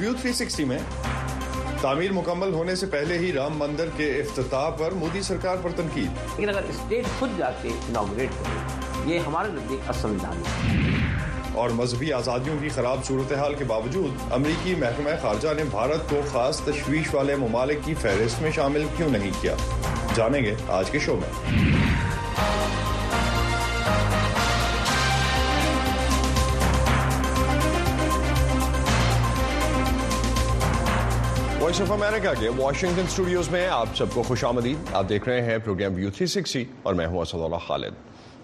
व्यू 360 में तामीर मुकम्मल होने से पहले ही राम मंदिर के इफ्तिताह पर मोदी सरकार पर तनकीद। लेकिन अगर स्टेट खुद जाके इनॉग्रेट करे, ये हमारे नजदीक असंवैधानिक है। और मजहबी आज़ादियों की खराब सूरत हाल के बावजूद अमरीकी महकमा खारजा ने भारत को खास तशवीश वाले ममालिक की फहरिस्त में शामिल क्यों नहीं किया, जानेंगे आज के शो में। वॉइस ऑफ अमेरिका के वॉशिंगटन स्टूडियोज में आप सबको खुशामदीद। आप देख रहे हैं प्रोग्राम व्यू 360 और मैं हूं असदुल्लाह खालिद।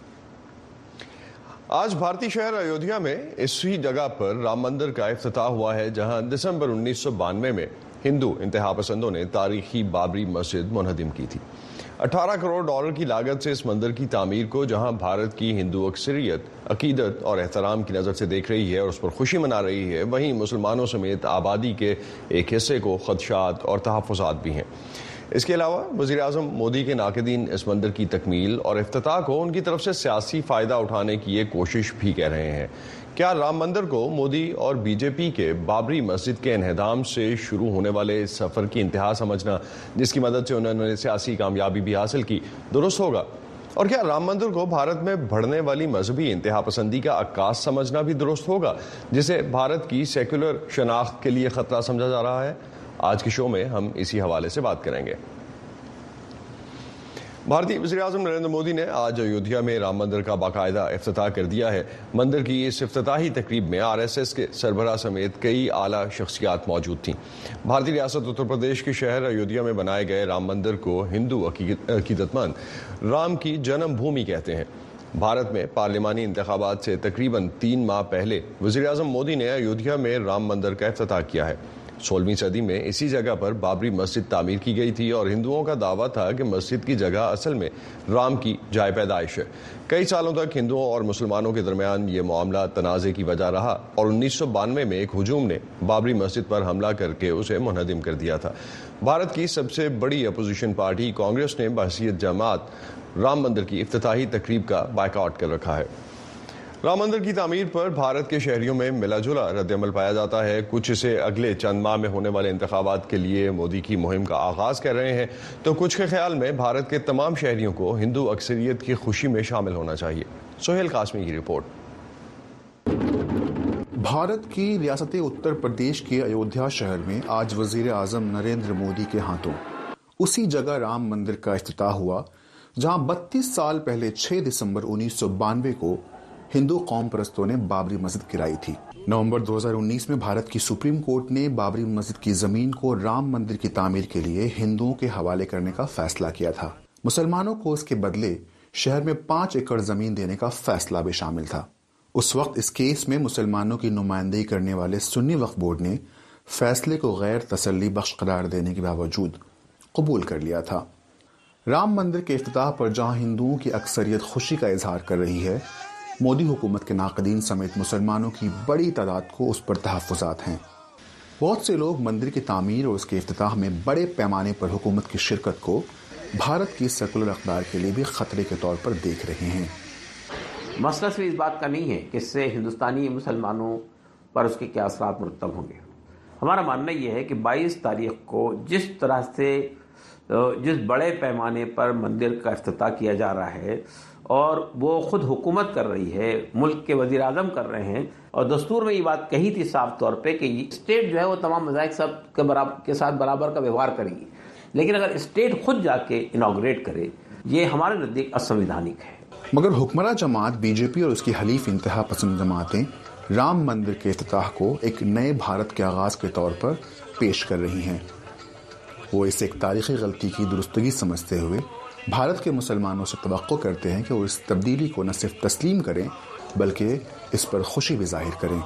आज भारतीय शहर अयोध्या में इसी जगह पर राम मंदिर का इफ्तिताह हुआ है, जहां दिसंबर 1992 में हिंदू इंतहा पसंदों ने तारीखी बाबरी मस्जिद मुनहदिम की थी। 18 करोड़ डॉलर की लागत से इस मंदिर की तामीर को जहां भारत की हिंदू अक्सरियत अकीदत और एहतराम की नज़र से देख रही है और उस पर खुशी मना रही है, वहीं मुसलमानों समेत आबादी के एक हिस्से को खदशात और तहफ़्फ़ुज़ात भी हैं। इसके अलावा वज़ीर आज़म मोदी के नाक़िदीन इस मंदिर की तकमील और इफ्तिताह को उनकी तरफ से सियासी फ़ायदा उठाने की एक कोशिश भी कह रहे हैं। क्या राम मंदिर को मोदी और बीजेपी के बाबरी मस्जिद के इन्हदाम से शुरू होने वाले इस सफ़र की इंतहा समझना, जिसकी मदद से उन्होंने सियासी कामयाबी भी हासिल की, दुरुस्त होगा? और क्या राम मंदिर को भारत में बढ़ने वाली मजहबी इंतहा पसंदी का अक्कास समझना भी दुरुस्त होगा, जिसे भारत की सेक्युलर शनाख्त के लिए खतरा समझा जा रहा है? आज के शो में हम इसी हवाले से बात करेंगे। भारतीय वज़ीर आज़म नरेंद्र मोदी ने आज अयोध्या में राम मंदिर का बाकायदा इफ्तिताह कर दिया है। मंदिर की इस इफ्तिताही तकरीब में आरएसएस के सरबराह समेत कई आला शख्सियात मौजूद थीं। भारतीय रियासत उत्तर प्रदेश के शहर अयोध्या में बनाए गए राम मंदिर को हिंदू अकीदतमंद राम की जन्मभूमि कहते हैं। भारत में पार्लिमानी इंतखाबात से तकरीबन 3 माह पहले वज़ीर आज़म मोदी ने अयोध्या में राम मंदिर का इफ्तिताह किया है। 16वीं सदी में इसी जगह पर बाबरी मस्जिद तामीर की गई थी और हिंदुओं का दावा था कि मस्जिद की जगह असल में राम की जाए पैदाइश है। कई सालों तक हिंदुओं और मुसलमानों के दरमियान ये मामला तनाज़े की वजह रहा और 1992 में एक हुजूम ने बाबरी मस्जिद पर हमला करके उसे मुनहदिम कर दिया था। भारत की सबसे बड़ी अपोजिशन पार्टी कांग्रेस ने बहसीयत जमात राम मंदिर की इफ्तिताही तकरीब का बायकॉट कर रखा है। राम मंदिर की तामीर पर भारत के शहरियों में मिलाजुला रद्दअमल पाया जाता है। कुछ इसे अगले चंद माह में होने वाले इंतखाबात के लिए मोदी की मुहिम का आगाज कर रहे हैं, तो कुछ के ख्याल में भारत के तमाम शहरियों को हिंदू अक्सरियत की खुशी में शामिल होना चाहिए। सोहेल कासमी की रिपोर्ट। भारत की रियासत उत्तर प्रदेश के अयोध्या शहर में आज वजीर आजम नरेंद्र मोदी के हाथों उसी जगह राम मंदिर का इफ्तिताह हुआ, जहां 32 साल पहले 6 दिसंबर 1992 को हिंदू कौम परस्तों ने बाबरी मस्जिद गिराई थी। नवंबर 2019 में भारत की सुप्रीम कोर्ट ने बाबरी मस्जिद की जमीन को राम मंदिर की तामीर के लिए हिंदुओं के हवाले करने का फैसला किया था। मुसलमानों को इसके बदले शहर में 5 एकड़ जमीन देने का फैसला भी शामिल था। उस वक्त इस केस में मुसलमानों की नुमाइंदगी करने वाले सुन्नी वक्फ बोर्ड ने फैसले को गैर तसल्ली बख्श करार देने के बावजूद कबूल कर लिया था। राम मंदिर के इफ्तिताह पर जहां हिंदुओं की अक्सरियत खुशी का इजहार कर रही है, मोदी हुकूमत के नाक़दीन समेत मुसलमानों की बड़ी तादाद को उस पर तहफ़्फ़ुज़ात हैं। बहुत से लोग मंदिर की तामीर और उसके इफ्तिताह में बड़े पैमाने पर हुकूमत की शिरकत को भारत की सेकुलर अक़दार के लिए भी ख़तरे के तौर पर देख रहे हैं। मसला सिर्फ इस बात का नहीं है कि इससे हिंदुस्तानी मुसलमानों पर उसके क्या असरात मुरतब होंगे। हमारा मानना यह है कि 22 तारीख को जिस तरह से जिस बड़े पैमाने पर मंदिर का इफ्तिताह किया जा रहा है और वो खुद हुकूमत कर रही है, मुल्क के वजीर आज़म कर रहे हैं, और दस्तूर में ये बात कही थी साफ तौर पे कि स्टेट जो है वो तमाम मज़ाहिब सब के साथ बराबर का व्यवहार करेगी। लेकिन अगर स्टेट खुद जाके इनॉग्रेट करे, ये हमारे नज़दीक असंवैधानिक है। मगर हुक्मरान जमात बीजेपी और उसकी हलीफ इंतहा पसंद जमातें राम मंदिर के इफ्तिताह को एक नए भारत के आगाज के तौर पर पेश कर रही हैं। वो इसे एक तारीखी गलती की दुरुस्तगी समझते हुए भारत के मुसलमानों से तवक्को करते हैं कि वो इस तब्दीली को न सिर्फ तस्लीम करें बल्कि इस पर खुशी भी जाहिर करें।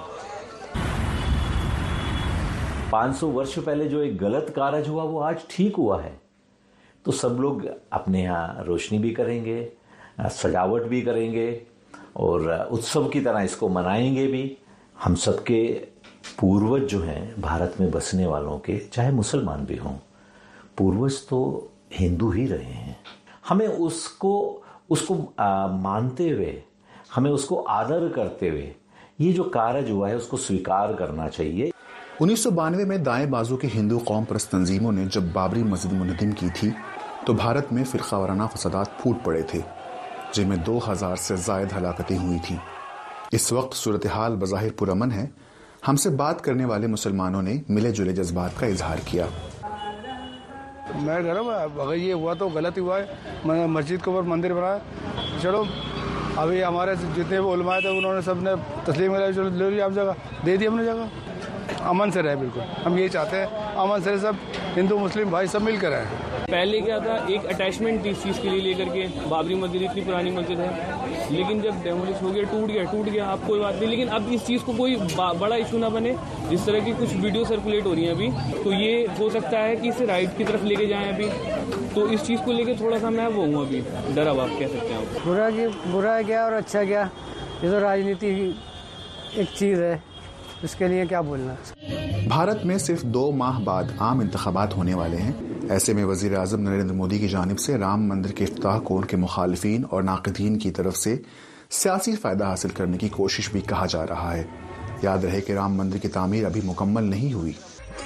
500 वर्ष पहले जो एक गलत कारज हुआ वो आज ठीक हुआ है, तो सब लोग अपने यहाँ रोशनी भी करेंगे, सजावट भी करेंगे और उत्सव की तरह इसको मनाएंगे भी। हम सबके पूर्वज जो हैं भारत में बसने वालों के, चाहे मुसलमान भी हों, पूर्वज तो हिंदू ही रहे हैं। हमें उसको मानते हुए, हमें उसको आदर करते हुए ये जो कारज हुआ है उसको स्वीकार करना चाहिए। 1992 में दाएं बाजू की हिंदू कौम परस्त तंजीमों ने जब बाबरी मस्जिद मुनहदम की थी तो भारत में फिरकावाराना फसादात फूट पड़े थे, जिनमें 2000 से ज्यादा हलाकतें हुई थी। इस वक्त सूरत हाल बज़ाहिर पुरअमन है। हमसे बात करने वाले मुसलमानों ने मिले जुले जज्बात का इजहार किया। मैं घर में अगर ये हुआ तो गलत ही हुआ है। मस्जिद के ऊपर मंदिर बनाया, चलो अभी हमारे जितने भी उलमा थे उन्होंने सबने तस्लीम ले ली, आप जगह दे दी हमने, जगह अमन से रहे। बिल्कुल हम ये चाहते हैं अमन से सब हिंदू मुस्लिम भाई सब मिलकर रहे। पहले क्या था, एक अटैचमेंट थी इस चीज़ के लिए लेकर के, बाबरी मस्जिद इतनी पुरानी मस्जिद है, लेकिन जब डेमोलिश हो गया टूट गया, आप कोई बात नहीं। लेकिन अब इस चीज़ को कोई बड़ा इशू ना बने। जिस तरह की कुछ वीडियो सर्कुलेट हो रही हैं अभी, तो ये हो सकता है कि इसे राइट की तरफ लेके जाएं अभी। तो इस चीज़ को लेके थोड़ा सा मैं वो हूँ अभी डरा, आप कह सकते हैं। बुरा क्या और अच्छा क्या, ये तो राजनीति एक चीज़ है, इसके लिए क्या बोलना। भारत में सिर्फ 2 माह बाद आम इंतखाबात होने वाले हैं। ऐसे में वजीर आजम नरेंद्र मोदी की जानिब से राम मंदिर के इफ्तिताह को उनके मुखालिफिन और नाक़िदीन की तरफ से सियासी फायदा हासिल करने की कोशिश भी कहा जा रहा है। याद रहे कि राम मंदिर की तामीर अभी मुकम्मल नहीं हुई।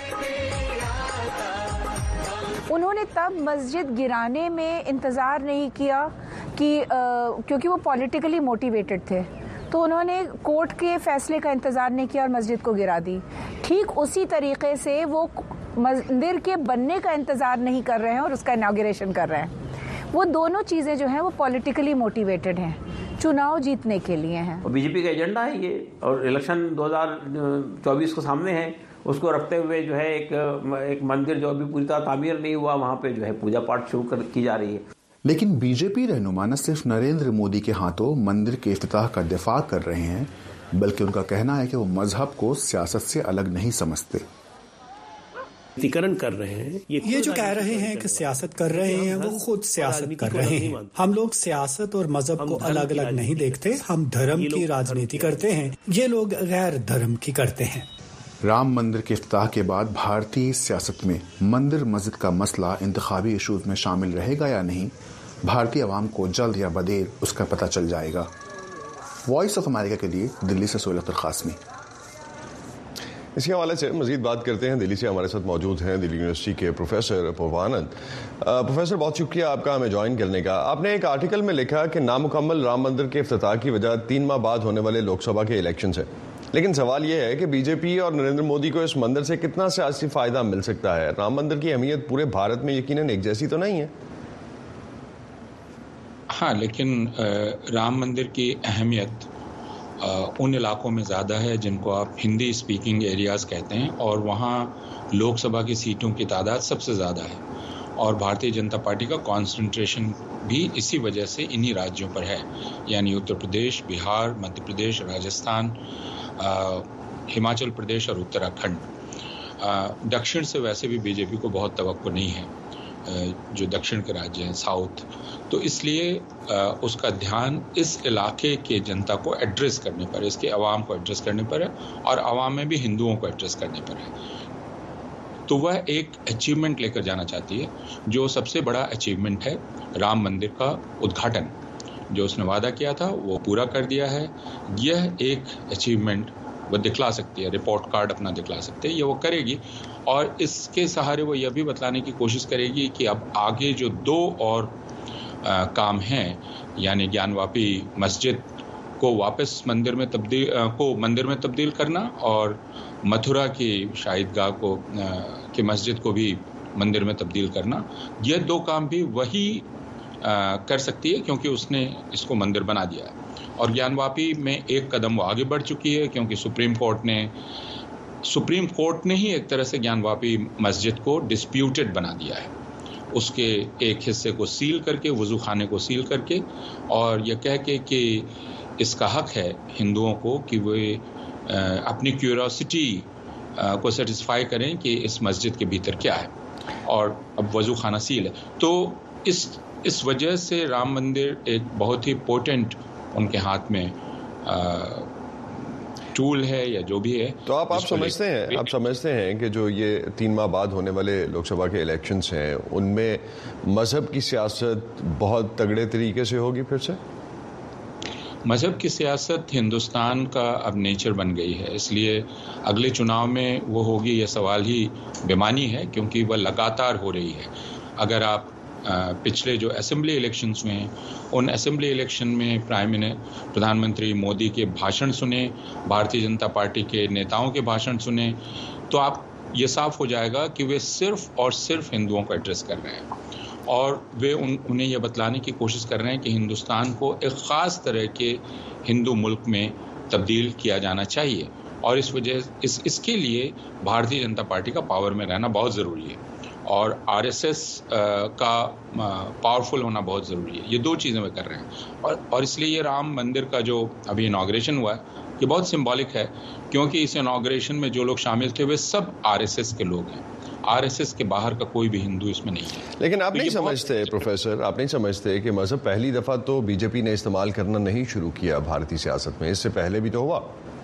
उन्होंने तब मस्जिद गिराने में इंतज़ार नहीं किया कि क्योंकि वो पॉलिटिकली मोटिवेटेड थे, तो उन्होंने कोर्ट के फैसले का इंतज़ार नहीं किया और मस्जिद को गिरा दी। ठीक उसी तरीके से वो मंदिर के बनने का इंतज़ार नहीं कर रहे हैं और उसका इनॉग्रेशन कर रहे हैं। वो दोनों चीज़ें जो हैं वो पॉलिटिकली मोटिवेटेड हैं, चुनाव जीतने के लिए हैं। और बीजेपी का एजेंडा है ये, और इलेक्शन 2024 को सामने है, उसको रखते हुए जो है एक मंदिर जो अभी पूरी तरह तामीर नहीं हुआ, वहाँ पे जो है पूजा पाठ शुरू की जा रही है। लेकिन बीजेपी रहनुमा न सिर्फ नरेंद्र मोदी के हाथों मंदिर के इफ्तिताह का दिफा कर रहे हैं, बल्कि उनका कहना है कि वो मजहब को सियासत से अलग नहीं समझते। कर रहे हैं ये जो कह रहे हैं कि सियासत कर रहे हैं, वो खुद सियासत कर रहे हैं। हम लोग सियासत और मजहब को अलग अलग नहीं देखते, हम धर्म की राजनीति करते हैं, ये लोग गैर धर्म की करते हैं। राम मंदिर के इफ्तिताह के बाद भारतीय सियासत में मंदिर मस्जिद का मसला इंतखाबी इशूज में शामिल रहेगा या नहीं, भारतीय अवाम को जल्द या बदेर उसका पता चल जाएगा। वॉइस ऑफ अमेरिका के लिए दिल्ली से सोहेल अख्तर कासमी। इसी हवाले से मजीद बात करते हैं। दिल्ली से हमारे साथ मौजूद हैं दिल्ली यूनिवर्सिटी के प्रोफेसर अपूर्वानंद। प्रोफेसर, बहुत शुक्रिया आपका हमें ज्वाइन करने का। आपने एक आर्टिकल में लिखा कि नामुकम्मल राम मंदिर के इफ्तिताह की वजह 3 माह बाद होने वाले लोकसभा के इलेक्शन है। लेकिन सवाल यह है कि बीजेपी और नरेंद्र मोदी को इस मंदिर से कितना सियासी फायदा मिल सकता है? राम मंदिर की अहमियत पूरे भारत में यकीनन एक जैसी तो नहीं है। हाँ, लेकिन राम मंदिर की अहमियत उन इलाकों में ज़्यादा है जिनको आप हिंदी स्पीकिंग एरियाज़ कहते हैं, और वहाँ लोकसभा की सीटों की तादाद सबसे ज़्यादा है, और भारतीय जनता पार्टी का कॉन्सेंट्रेशन भी इसी वजह से इन्हीं राज्यों पर है, यानी उत्तर प्रदेश, बिहार, मध्य प्रदेश, राजस्थान, हिमाचल प्रदेश और उत्तराखंड। दक्षिण से वैसे भी बीजेपी को बहुत तवक्को नहीं है, जो दक्षिण के राज्य हैं, साउथ, तो इसलिए उसका ध्यान इस इलाके के जनता को एड्रेस करने पर, इसके अवाम को एड्रेस करने पर है, और अवाम में भी हिंदुओं को एड्रेस करने पर है। तो वह एक अचीवमेंट लेकर जाना चाहती है, जो सबसे बड़ा अचीवमेंट है राम मंदिर का उद्घाटन। जो उसने वादा किया था वो पूरा कर दिया है। यह एक अचीवमेंट वो दिखला सकती है, रिपोर्ट कार्ड अपना दिखला सकते हैं, ये वो करेगी, और इसके सहारे वो यह भी बतलाने की कोशिश करेगी कि अब आगे जो 2 और काम हैं, यानी ज्ञानवापी मस्जिद को वापस मंदिर में तब्दील करना, और मथुरा की शाहिदगाह को की मस्जिद को भी मंदिर में तब्दील करना, ये 2 काम भी वही कर सकती है, क्योंकि उसने इसको मंदिर बना दिया है। और ज्ञानवापी में एक कदम वो आगे बढ़ चुकी है, क्योंकि सुप्रीम कोर्ट ने ही एक तरह से ज्ञानवापी मस्जिद को डिस्प्यूटेड बना दिया है, उसके एक हिस्से को सील करके, वुजू खाने को सील करके, और यह कह के कि इसका हक है हिंदुओं को कि वे अपनी क्यूरियोसिटी को सेटिस्फाई करें कि इस मस्जिद के भीतर क्या है, और अब वजू खाना सील है। तो इस वजह से राम मंदिर एक बहुत ही पोटेंट उनके हाथ में टूल है, या जो भी है। तो आप समझते हैं कि जो ये 3 माह बाद होने वाले लोकसभा के इलेक्शंस हैं, उनमें मजहब की सियासत बहुत तगड़े तरीके से होगी फिर से? मज़हब की सियासत हिंदुस्तान का अब नेचर बन गई है, इसलिए अगले चुनाव में वो होगी ये सवाल ही बेमानी है, क्योंकि वह लगातार हो रही है। अगर आप पिछले जो असेंबली इलेक्शंस हुए हैं, उन असेंबली इलेक्शन में प्रधानमंत्री मोदी के भाषण सुने, भारतीय जनता पार्टी के नेताओं के भाषण सुने, तो आप ये साफ हो जाएगा कि वे सिर्फ और सिर्फ हिंदुओं को एड्रेस कर रहे हैं और वे उन्हें यह बतलाने की कोशिश कर रहे हैं कि हिंदुस्तान को एक ख़ास तरह के हिंदू मुल्क में तब्दील किया जाना चाहिए और इसके लिए भारतीय जनता पार्टी का पावर में रहना बहुत ज़रूरी है और आरएसएस का पावरफुल होना बहुत ज़रूरी है। ये दो चीज़ें वे कर रहे हैं और इसलिए ये राम मंदिर का जो अभी इनॉग्रेशन हुआ है, ये बहुत सिंबॉलिक है, क्योंकि इस इनॉग्रेशन में जो लोग शामिल थे वे सब आरएसएस के लोग हैं। आरएसएस के बाहर का कोई भी हिंदू इसमें नहीं है। लेकिन आप नहीं समझते प्रोफेसर, आप नहीं समझते कि मजहब पहली दफा तो बीजेपी ने इस्तेमाल करना नहीं शुरू किया भारतीय सियासत में, इससे पहले भी तो हुआ।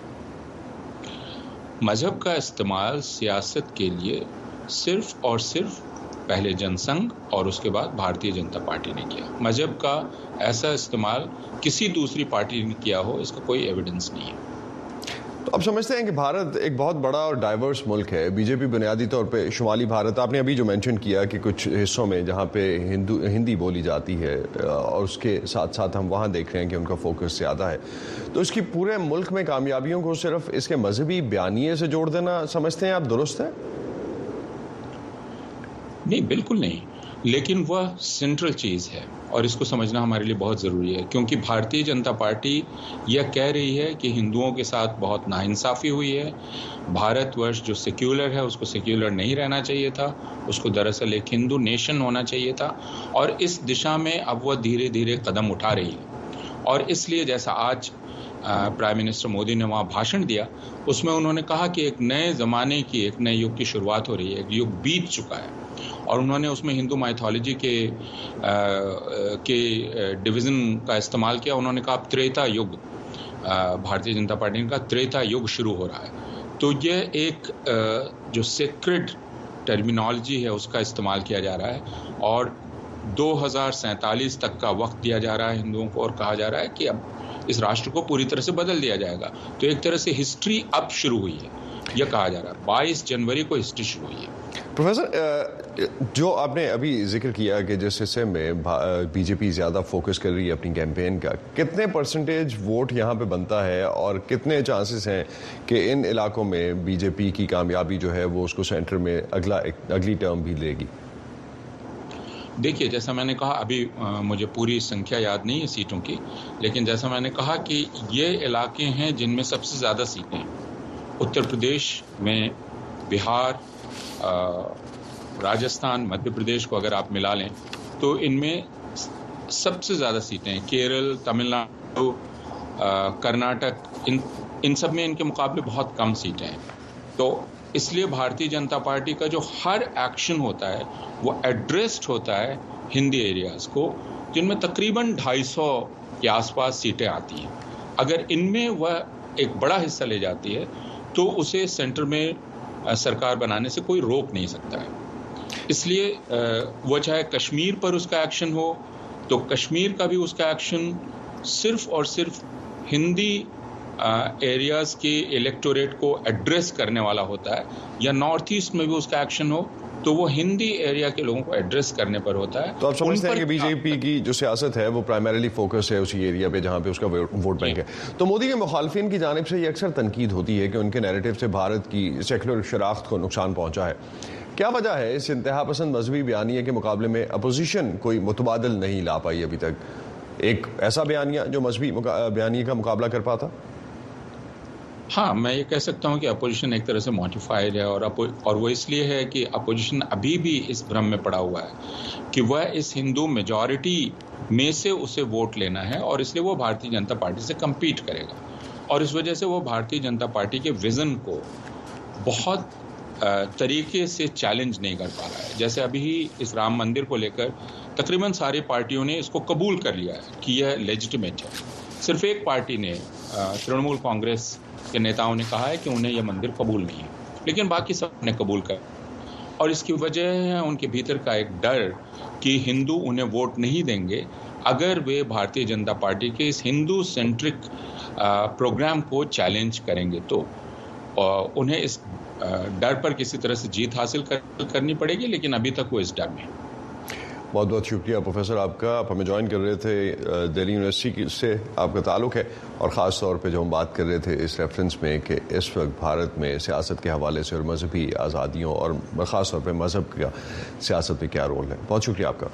मजहब का इस्तेमाल सियासत के लिए सिर्फ और सिर्फ पहले जनसंघ और उसके बाद भारतीय जनता पार्टी ने किया। मजहब का ऐसा इस्तेमाल किसी दूसरी पार्टी ने किया हो, इसका कोई एविडेंस नहीं है। तो आप समझते हैं कि भारत एक बहुत बड़ा और डाइवर्स मुल्क है। बीजेपी बुनियादी तौर पे शुमाली भारत, आपने अभी जो मेंशन किया कि कुछ हिस्सों में जहां पे हिंदी बोली जाती है और उसके साथ साथ हम वहां देख रहे हैं कि उनका फोकस ज़्यादा है, तो इसकी पूरे मुल्क में कामयाबियों को सिर्फ इसके मजहबी बयानिए से जोड़ देना समझते हैं आप दुरुस्त है? नहीं, बिल्कुल नहीं, लेकिन वह सेंट्रल चीज़ है और इसको समझना हमारे लिए बहुत ज़रूरी है, क्योंकि भारतीय जनता पार्टी यह कह रही है कि हिंदुओं के साथ बहुत नाइंसाफ़ी हुई है। भारतवर्ष जो सेक्युलर है उसको सेक्युलर नहीं रहना चाहिए था, उसको दरअसल एक हिंदू नेशन होना चाहिए था और इस दिशा में अब वह धीरे धीरे कदम उठा रही है। और इसलिए जैसा आज प्राइम मिनिस्टर मोदी ने वहाँ भाषण दिया, उसमें उन्होंने कहा कि एक नए ज़माने की, एक नए युग की शुरुआत हो रही है, एक युग बीत चुका है और उन्होंने उसमें हिंदू माइथोलॉजी के डिवीज़न का इस्तेमाल किया। उन्होंने कहा त्रेता युग, भारतीय जनता पार्टी ने कहा त्रेता युग शुरू हो रहा है। तो ये एक जो सेक्रेड टर्मिनोलॉजी है उसका इस्तेमाल किया जा रहा है और 2047 तक का वक्त दिया जा रहा है हिंदुओं को और कहा जा रहा है कि अब इस राष्ट्र को पूरी तरह से बदल दिया जाएगा। तो एक तरह से हिस्ट्री अब शुरू हुई है, यह कहा जा रहा है। 22 जनवरी को हिस्ट्री शुरू हुई है। प्रोफेसर, जो आपने अभी जिक्र किया कि जिस हिस्से में बीजेपी ज़्यादा फोकस कर रही है अपनी कैंपेन का, कितने परसेंटेज वोट यहाँ पे बनता है और कितने चांसेस हैं कि इन इलाकों में बीजेपी की कामयाबी जो है वो उसको सेंटर में अगली टर्म भी लेगी? देखिए, जैसा मैंने कहा, अभी मुझे पूरी संख्या याद नहीं है सीटों की, लेकिन जैसा मैंने कहा कि ये इलाके हैं जिनमें सबसे ज़्यादा सीटें हैं। उत्तर प्रदेश में, बिहार, राजस्थान, मध्य प्रदेश को अगर आप मिला लें तो इनमें सबसे ज़्यादा सीटें हैं। केरल, तमिलनाडु, कर्नाटक, इन सब में इनके मुकाबले बहुत कम सीटें हैं। तो इसलिए भारतीय जनता पार्टी का जो हर एक्शन होता है वो एड्रेस्ड होता है हिंदी एरियाज़ को, जिनमें तकरीबन 250 के आसपास सीटें आती हैं। अगर इनमें वह एक बड़ा हिस्सा ले जाती है तो उसे सेंटर में सरकार बनाने से कोई रोक नहीं सकता है। इसलिए वो चाहे कश्मीर पर उसका एक्शन हो तो कश्मीर का भी उसका एक्शन सिर्फ और सिर्फ हिंदी एरियाज़ के इलेक्टोरेट को एड्रेस करने वाला होता है, या नॉर्थ ईस्ट में भी उसका एक्शन हो तो वो हिंदी एरिया के लोगों को एड्रेस करने पर होता है। तो आप समझते हैं कि बीजेपी की जो सियासत है वो प्राइमरीली फोकस है उसी एरिया पे जहां पे उसका वोट बैंक है। तो मोदी के मुखालफिन की जानिब से ये अक्सर तनकीद होती है कि उनके नैरेटिव से भारत की सेकुलर शनाख्त को नुकसान पहुंचा है। क्या वजह है इस इंतहा पसंद मजहबी बयानिया के मुकाबले में अपोजिशन कोई मुतबादल नहीं ला पाई अभी तक, एक ऐसा बयानिया जो मजहबी बयानिया का मुकाबला कर पाता? हाँ, मैं ये कह सकता हूँ कि अपोजिशन एक तरह से मॉडिफाइड है और वो इसलिए है कि अपोजिशन अभी भी इस भ्रम में पड़ा हुआ है कि वह इस हिंदू मेजॉरिटी में से उसे वोट लेना है और इसलिए वो भारतीय जनता पार्टी से कम्पीट करेगा और इस वजह से वो भारतीय जनता पार्टी के विज़न को बहुत तरीके से चैलेंज नहीं कर पा रहा है। जैसे अभी ही इस राम मंदिर को लेकर तकरीबन सारी पार्टियों ने इसको कबूल कर लिया है कि यह लेजिटिमेट है। सिर्फ एक पार्टी ने, तृणमूल कांग्रेस के नेताओं ने कहा है कि उन्हें यह मंदिर कबूल नहीं है, लेकिन बाकी सब ने कबूल कर। और इसकी वजह है उनके भीतर का एक डर कि हिंदू उन्हें वोट नहीं देंगे अगर वे भारतीय जनता पार्टी के इस हिंदू सेंट्रिक प्रोग्राम को चैलेंज करेंगे तो उन्हें इस डर पर किसी तरह से जीत हासिल करनी पड़ेगी, लेकिन अभी तक वो इस डर में। बहुत बहुत शुक्रिया प्रोफेसर आपका। आप हमें ज्वाइन कर रहे थे, दिल्ली यूनिवर्सिटी से आपका ताल्लुक़ है, और ख़ास तौर पे जो हम बात कर रहे थे इस रेफरेंस में कि इस वक्त भारत में सियासत के हवाले से और मजहबी आज़ादियों और ख़ास तौर पे मज़हब का सियासत में क्या रोल है। बहुत शुक्रिया आपका।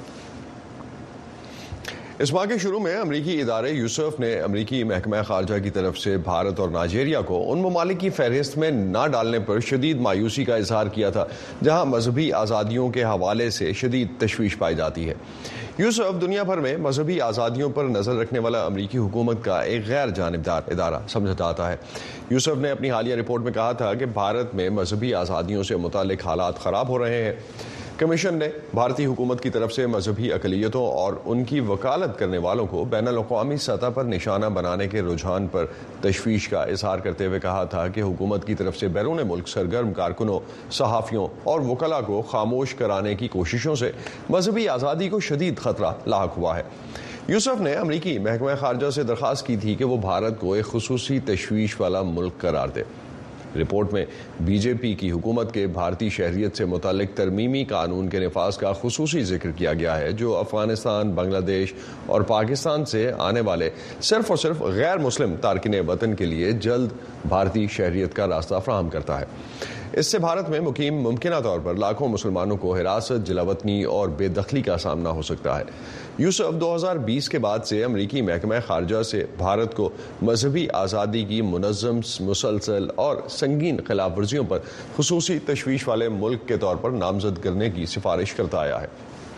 इस माह के शुरू में अमरीकी इदारे यूसुफ ने अमरीकी महकमा खारजा की तरफ से भारत और नाइजीरिया को उन ममालिक की फहरिस्त में न डालने पर शदीद मायूसी का इजहार किया था जहां मजहबी आज़ादियों के हवाले से शदीद तशवीश पाई जाती है। यूसुफ दुनिया भर में मजहबी आज़ादियों पर नजर रखने वाला अमरीकी हुकूमत का एक गैर जानिबदार इदारा समझा जाता है। यूसुफ ने अपनी हालिया रिपोर्ट में कहा था कि भारत में मजहबी आज़ादियों से मुताल्लिक हालात ख़राब हो रहे हैं। कमीशन ने भारतीय हुकूमत की तरफ से मजहबी अक़लियतों और उनकी वकालत करने वालों को बैनुल-अक़वामी सतह पर निशाना बनाने के रुझान पर तशवीश का इजहार करते हुए कहा था कि हुकूमत की तरफ से बैरून मुल्क सरगर्म कारकुनों, सहाफ़ियों और वकला को खामोश कराने की कोशिशों से मजहबी आज़ादी को शदीद खतरा लाहक हुआ है। यूसुफ ने अमरीकी महकमा खारजा से दरख्वास्त की थी कि वो भारत को एक खुसूसी तशवीश वाला मुल्क करार दे। रिपोर्ट में बीजेपी की हुकूमत के भारतीय शहरियत से मुताल्लिक तरमीमी कानून के नफाज का खुसूसी जिक्र किया गया है, जो अफगानिस्तान, बांग्लादेश और पाकिस्तान से आने वाले सिर्फ और सिर्फ गैर मुस्लिम तारकिन वतन के लिए जल्द भारतीय शहरियत का रास्ता फराहम करता है। इससे भारत में मुकीम मुमकिना तौर पर लाखों मुसलमानों को हिरासत, जलावतनी और बेदखली का सामना हो सकता है। यूसुफ 2020 के बाद से अमरीकी महकमा खारजा से भारत को मजहबी आज़ादी की मुनज़्ज़म, मुसलसल और संगीन खिलाफ वर्जियों पर खुसूसी तशवीश वाले मुल्क के तौर पर नामजद करने की सिफारिश करता आया है।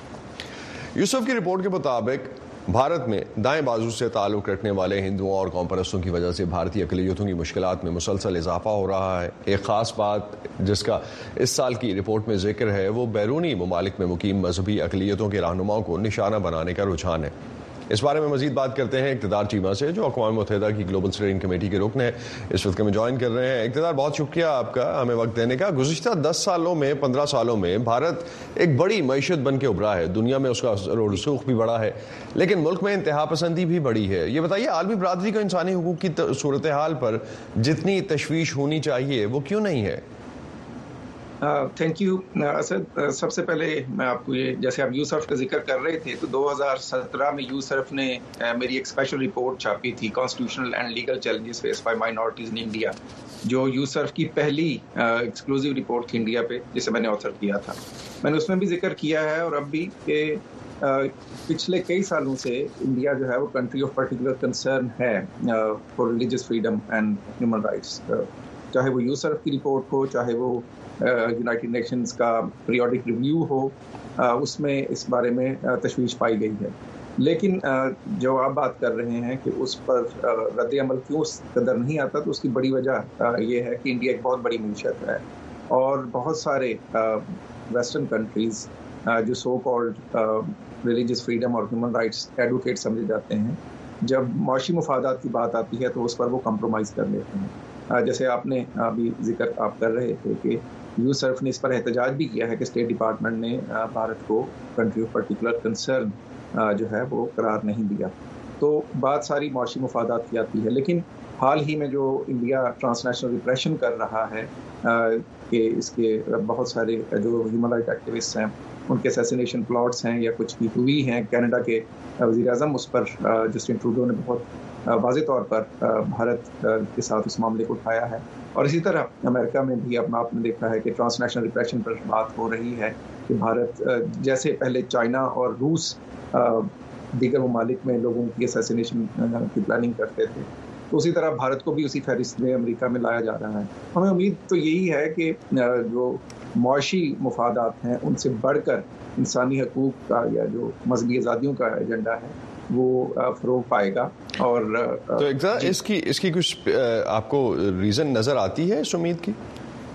यूसुफ की रिपोर्ट के मुताबिक भारत में दाएं बाजू से ताल्लुक़ रखने वाले हिंदुओं और कौम परस्तों की वजह से भारतीय अक़लियतों की मुश्किलात में मुसलसल इजाफा हो रहा है। एक ख़ास बात जिसका इस साल की रिपोर्ट में जिक्र है वो बैरूनी ममालिक में मुकीम मजहबी अक़लियतों के रहनुमाओं को निशाना बनाने का रुझान है। इस बारे में मजीद बात करते हैं इक़्तिदार चीमा से, जो अक़वाम मुत्तहिदा की ग्लोबल स्टीयरिंग कमेटी के रुकन है, इस वक्त हमें ज्वाइन कर रहे हैं। इक़्तिदार, बहुत शुक्रिया आपका हमें वक्त देने का। गुज़िश्ता 10 सालों में, 15 सालों में भारत एक बड़ी मईशत बन के उभरा है, दुनिया में उसका रसूख भी बड़ा है, लेकिन मुल्क में इंतहा पसंदी भी बड़ी है। ये बताइए, आलमी बरादरी को इंसानी हुकूक की सूरत हाल पर जितनी तशवीश होनी चाहिए वो क्यों नहीं है? Thank you Asad. सबसे पहले मैं आपको ये, जैसे आप यूसुफ का जिक्र कर रहे थे, तो 2017 में यूसुफ ने मेरी एक स्पेशल रिपोर्ट छापी थी, constitutional and legal challenges faced by minorities in India, जो यूसुफ की पहली एक्सक्लूसिव रिपोर्ट थी इंडिया पे, जिसे मैंने ऑथर किया था। मैंने उसमें भी जिक्र किया है और अब भी कि पिछले कई सालों से इंडिया जो है वो कंट्री ऑफ पर्टिकुलर कंसर्न है for religious freedom and human rights. चाहे वो यूसुफ की रिपोर्ट हो, चाहे वो यूनाइटेड नेशंस का पीरियोडिक रिव्यू हो, उसमें इस बारे में तशवीश पाई गई है। लेकिन जो आप बात कर रहे हैं कि उस पर रद्द अमल क्यों उस कदर नहीं आता, तो उसकी बड़ी वजह ये है कि इंडिया एक बहुत बड़ी मीशत है और बहुत सारे वेस्टर्न कंट्रीज़ जो सो कॉल्ड रिलीजियस फ्रीडम और ह्यूमन राइट्स एडवोकेट समझे जाते हैं, जब माशी मुफादात की बात आती है तो उस पर वो कंप्रोमाइज़ कर लेते हैं। जैसे आपने अभी जिक्र आप कर रहे थे कि यूसुफ ने इस पर एहतजाज भी किया है कि स्टेट डिपार्टमेंट ने भारत को कंट्री ऑफ पर्टिकुलर कंसर्न जो है वो करार नहीं दिया, तो बात सारी माशी मुफादात की आती है। लेकिन हाल ही में जो इंडिया ट्रांसनेशनल रिप्रेशन कर रहा है कि इसके बहुत सारे जो ह्यूमन राइट एक्टिविस्ट हैं उनके असैसिनेशन प्लॉट्स हैं या कुछ भी हुई हैं, कनाडा के वज़ीर-ए-आज़म उस पर जस्टिन ट्रूडो ने बहुत वाज़े तौर पर भारत के साथ उस मामले को उठाया है। और इसी तरह अमेरिका में भी अपना आपने देखा है कि ट्रांसनेशनल रिप्रेशन पर बात हो रही है कि भारत जैसे पहले चाइना और रूस दीगर ममालिक में लोगों की असैसिनेशन की प्लानिंग करते थे, तो उसी तरह भारत को भी उसी फहरिस्त में अमेरिका में लाया जा रहा है। हमें उम्मीद तो यही है कि जो मुआशी मुफादात हैं उनसे बढ़कर इंसानी हकूक़ का या जो मज़हबी आज़ादियों का एजेंडा है वो फ़रोग़ पाएगा। और तो इसकी कुछ आपको रीज़न नज़र आती है इस उम्मीद की?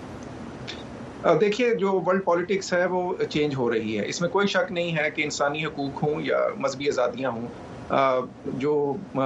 देखिए, जो वर्ल्ड पॉलिटिक्स है वो चेंज हो रही है, इसमें कोई शक नहीं है कि इंसानी हकूक़ हों या मज़हबी आज़ादियाँ हों, जो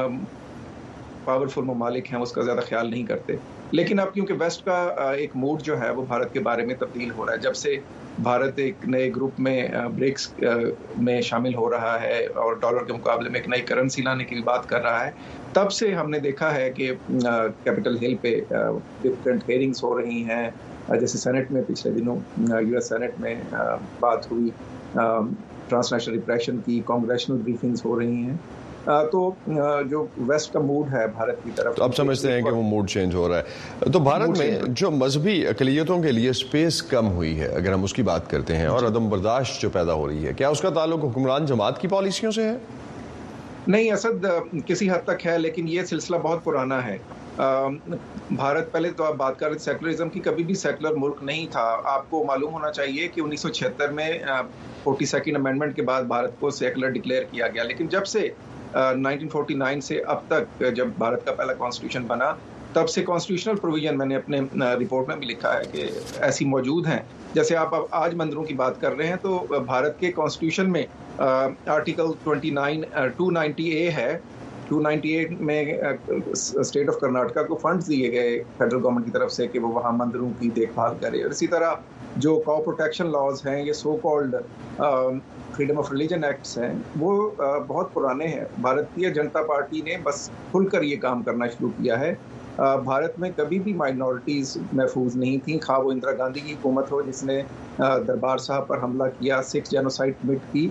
पावरफुल ममालिक हैं उसका ज़्यादा ख्याल नहीं करते। लेकिन अब क्योंकि वेस्ट का एक मूड जो है वो भारत के बारे में तब्दील हो रहा है, जब से भारत एक नए ग्रुप में ब्रिक्स में शामिल हो रहा है और डॉलर के मुकाबले में एक नई करेंसी लाने की भी बात कर रहा है, तब से हमने देखा है कि कैपिटल हिल पे डिफरेंट हेयरिंग्स हो रही हैं। जैसे सेनेट में पिछले दिनों यूएस सेनेट में बात हुई, ट्रांसनेशनल रिप्रेशन की कांग्रेशनल ब्रीफिंग्स हो रही हैं। तो जो वेस्ट का मूड है भारत की तरफ, तो आप समझते हैं कि वो मूड चेंज हो रहा है। तो भारत में जो मजहबी अकलियतों के लिए स्पेस कम हुई है, अगर हम उसकी बात करते हैं, और अदम बर्दाश्त जो पैदा हो रही है, क्या उसका ताल्लुक हुक्मरान जमात की पॉलिसियों से है? नहीं, असद किसी हद तक है, लेकिन ये सिलसिला बहुत पुराना है। भारत, पहले तो आप बात कर रहे थे सेकुलरिज्म की, कभी भी सेकुलर मुल्क नहीं था। आपको मालूम होना चाहिए कि 1976 में 42nd अमेंडमेंट के बाद भारत को सेकुलर डिक्लेयर किया गया, लेकिन जब से 1949 से अब तक जब भारत का पहला कॉन्स्टिट्यूशन बना, तब से कॉन्स्टिट्यूशनल प्रोविजन, मैंने अपने रिपोर्ट में भी लिखा है कि ऐसी मौजूद हैं। जैसे आप आज मंदिरों की बात कर रहे हैं, तो भारत के कॉन्स्टिट्यूशन में आर्टिकल 290A है। 298 में स्टेट ऑफ कर्नाटका को फंड्स दिए गए फेडरल गवर्नमेंट की तरफ से कि वो वहाँ मंदिरों की देखभाल करे। और इसी तरह जो कॉ प्रोटेक्शन लॉज हैं, ये so called freedom of religion acts हैं, वो बहुत पुराने हैं। भारतीय जनता पार्टी ने बस खुलकर ये काम करना शुरू किया है। भारत में कभी भी माइनॉरिटीज़ महफूज नहीं थी, खा वो इंदिरा गांधी की हुकूमत हो जिसने दरबार साहब पर हमला किया, 6 जेनोसाइड कमिट की।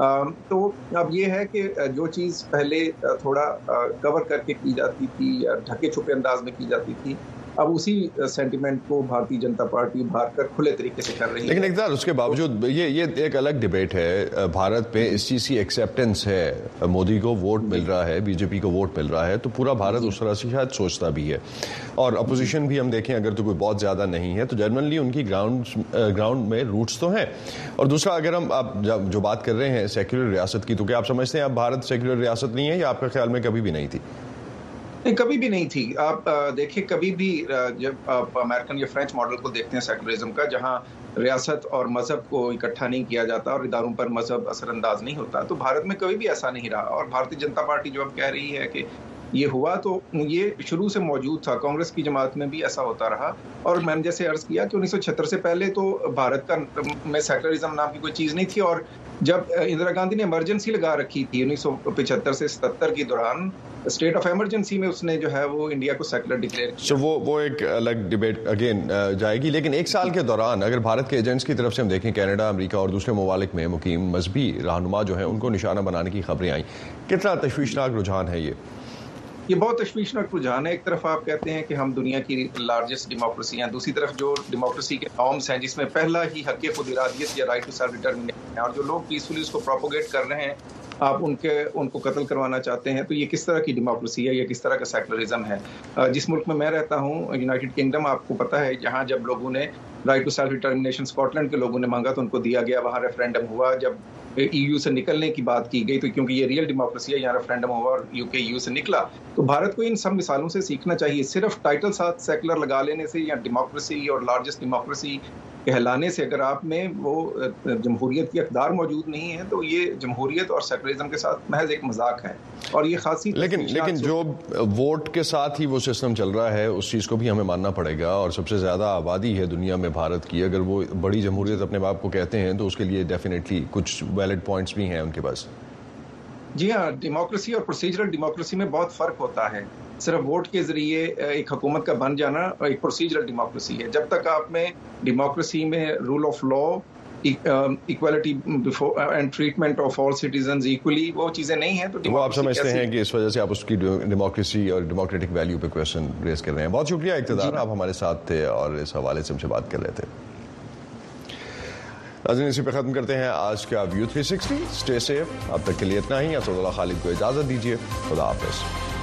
तो अब ये है कि जो चीज़ पहले थोड़ा कवर करके की जाती थी या ढके छुपे अंदाज में की जाती थी, अब उसी सेंटिमेंट को भारतीय जनता पार्टी बाहर कर खुले तरीके से कर रही है। लेकिन इकरार, उसके बावजूद ये एक अलग डिबेट है। भारत में इस चीज़ की एक्सेप्टेंस है, मोदी को वोट मिल रहा है, बीजेपी को वोट मिल रहा है, तो पूरा भारत उस तरह से शायद सोचता भी है। और अपोजिशन भी हम देखें, अगर तो कोई बहुत ज़्यादा नहीं है, तो जनरली उनकी ग्राउंड में रूट्स तो हैं। और दूसरा, अगर हम आप जो बात कर रहे हैं सेक्युलर रियासत की, तो क्या आप समझते हैं अब भारत सेक्युलर रियासत नहीं है, या आपका ख्याल में कभी भी नहीं थी? नहीं, कभी भी नहीं थी। आप देखिए, कभी भी जब आप अमेरिकन या फ्रेंच मॉडल को देखते हैं सेकुलरिज्म का, जहां रियासत और मजहब को इकट्ठा नहीं किया जाता और इदारों पर मजहब असरअंदाज नहीं होता, तो भारत में कभी भी ऐसा नहीं रहा। और भारतीय जनता पार्टी जो अब कह रही है कि ये हुआ, तो ये शुरू से मौजूद था। कांग्रेस की जमात में भी ऐसा होता रहा। और मैंने जैसे अर्ज किया कि 1976 से पहले तो भारत का में सेकुलरिज्म नाम की कोई चीज़ नहीं थी। और जब इंदिरा गांधी ने इमरजेंसी लगा रखी थी 1975 से 77 के दौरान, स्टेट ऑफ इमरजेंसी में उसने जो है वो इंडिया को सेकुलर डिक्लेयर किया। वो एक अलग डिबेट अगेन जाएगी। लेकिन एक साल के दौरान अगर भारत के एजेंट्स की तरफ से हम देखें, कनाडा, अमेरिका और दूसरे ममालिक में मुकीम मजहबी रहनुमा जो है उनको निशाना बनाने की खबरें आई। कितना तशवीशनाक रुझान है ये बहुत तशवीशनाक रुझान है। एक तरफ आप कहते हैं कि हम दुनिया की लार्जेस्ट डेमोक्रेसी हैं, दूसरी तरफ जो डेमोक्रेसी के नॉर्म्स हैं जिसमें पहला ही हक़ खुद इरादियत या राइट टू सेल्फ डिटरमिनेशन है, और जो लोग पीसफुली उसको प्रोपोगेट कर रहे हैं, आप उनको कत्ल करवाना चाहते हैं, तो ये किस तरह की डेमोक्रेसी है, ये किस तरह का सेकुलरिज्म है। जिस मुल्क में मैं रहता हूँ, यूनाइटेड किंगडम, आपको पता है, जहाँ जब लोगों ने right to self determination Scotland के लोगों ने मांगा तो उनको दिया गया, वहाँ रेफरेंडम हुआ। जब EU से निकलने की बात की गई, तो क्योंकि ये रियल डेमोक्रेसी है, यहाँ रेफरेंडम हुआ और UK EU से निकला। तो भारत को इन सब मिसालों से सीखना चाहिए। सिर्फ टाइटल साथ सेकुलर लगा लेने से या डेमोक्रेसी और लार्जेस्ट डेमोक्रेसी कहलाने से अगर आप में वो जमहूरियत की अक़दार मौजूद नहीं है, तो ये जमहूरियत और सेकुलरिज्म के साथ महज एक मजाक है। और ये खासी लेकिन जो वोट के साथ ही वो सिस्टम चल रहा है, उस चीज़ को भी हमें मानना पड़ेगा। और सबसे ज़्यादा आबादी है दुनिया में भारत की, अगर वो बड़ी जमहूरियत अपने बाप को कहते हैं, तो उसके लिए डेफिनेटली कुछ वैलिड पॉइंट्स भी हैं उनके पास। जी हाँ, डेमोक्रेसी और प्रोसीजरल डेमोक्रेसी में बहुत फ़र्क होता है। सिर्फ वोट के जरिए एक हुकूमत का बन जाना एक प्रोसीजरल डेमोक्रेसी है। जब तक आप में डेमोक्रेसी में rule of law, equality and treatment of all citizens equally, वो चीज़ें नहीं हैं, तो वो आप समझते हैं कि इस वजह से आप उसकी डेमोक्रेसी और डेमोक्रेटिक वैल्यू पे क्वेश्चन रेज कर रहे हैं। बहुत शुक्रिया इक़्तिदार, आप हमारे साथ थे और इस हवाले से हमसे बात कर रहे थे। नाज़रीन, इसी पे ख़त्म करते हैं आज का व्यू 360। Stay safe. अब तक के लिए इतना ही। असदुल्लाह खालिद को इजाज़त दीजिए। खुदा हाफ़िज़।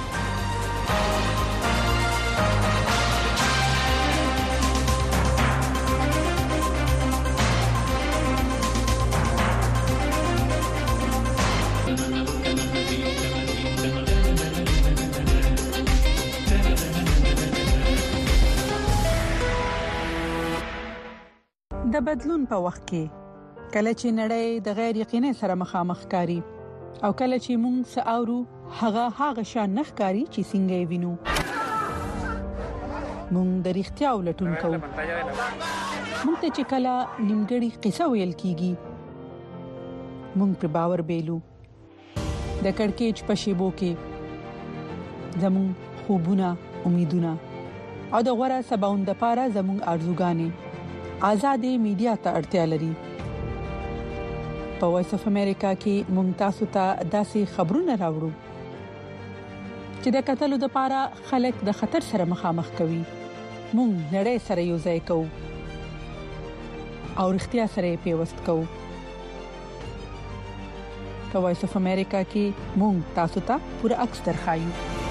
د بدلون په وخت کې کله چې نړۍ د غیر یقیني سره مخامخ کاری او کله چې موږ ساورو هغه شان نخکاری چې څنګه یې وینو، موږ د اړتیا ولټون کوو موږ ته چې کله نیمګړی قصه ویل کیږي موږ پر باور بیلو د کڑکېچ په شیبو کې زمون خوبونه امیدونه او د غوړه سباوند لپاره زمون ارزوګانې آزادې میډیا ته اړتیا لري په وایس اف امریکا کې موږ تاسو ته داسې خبرونه راوړو چې د قتلو لپاره خلک د خطر سره مخامخ کوي موږ نړۍ سره یو ځای کوو او اړتیا سره پیوست کوو په وایس اف امریکا کې موږ تاسو ته پوره عکس درخایو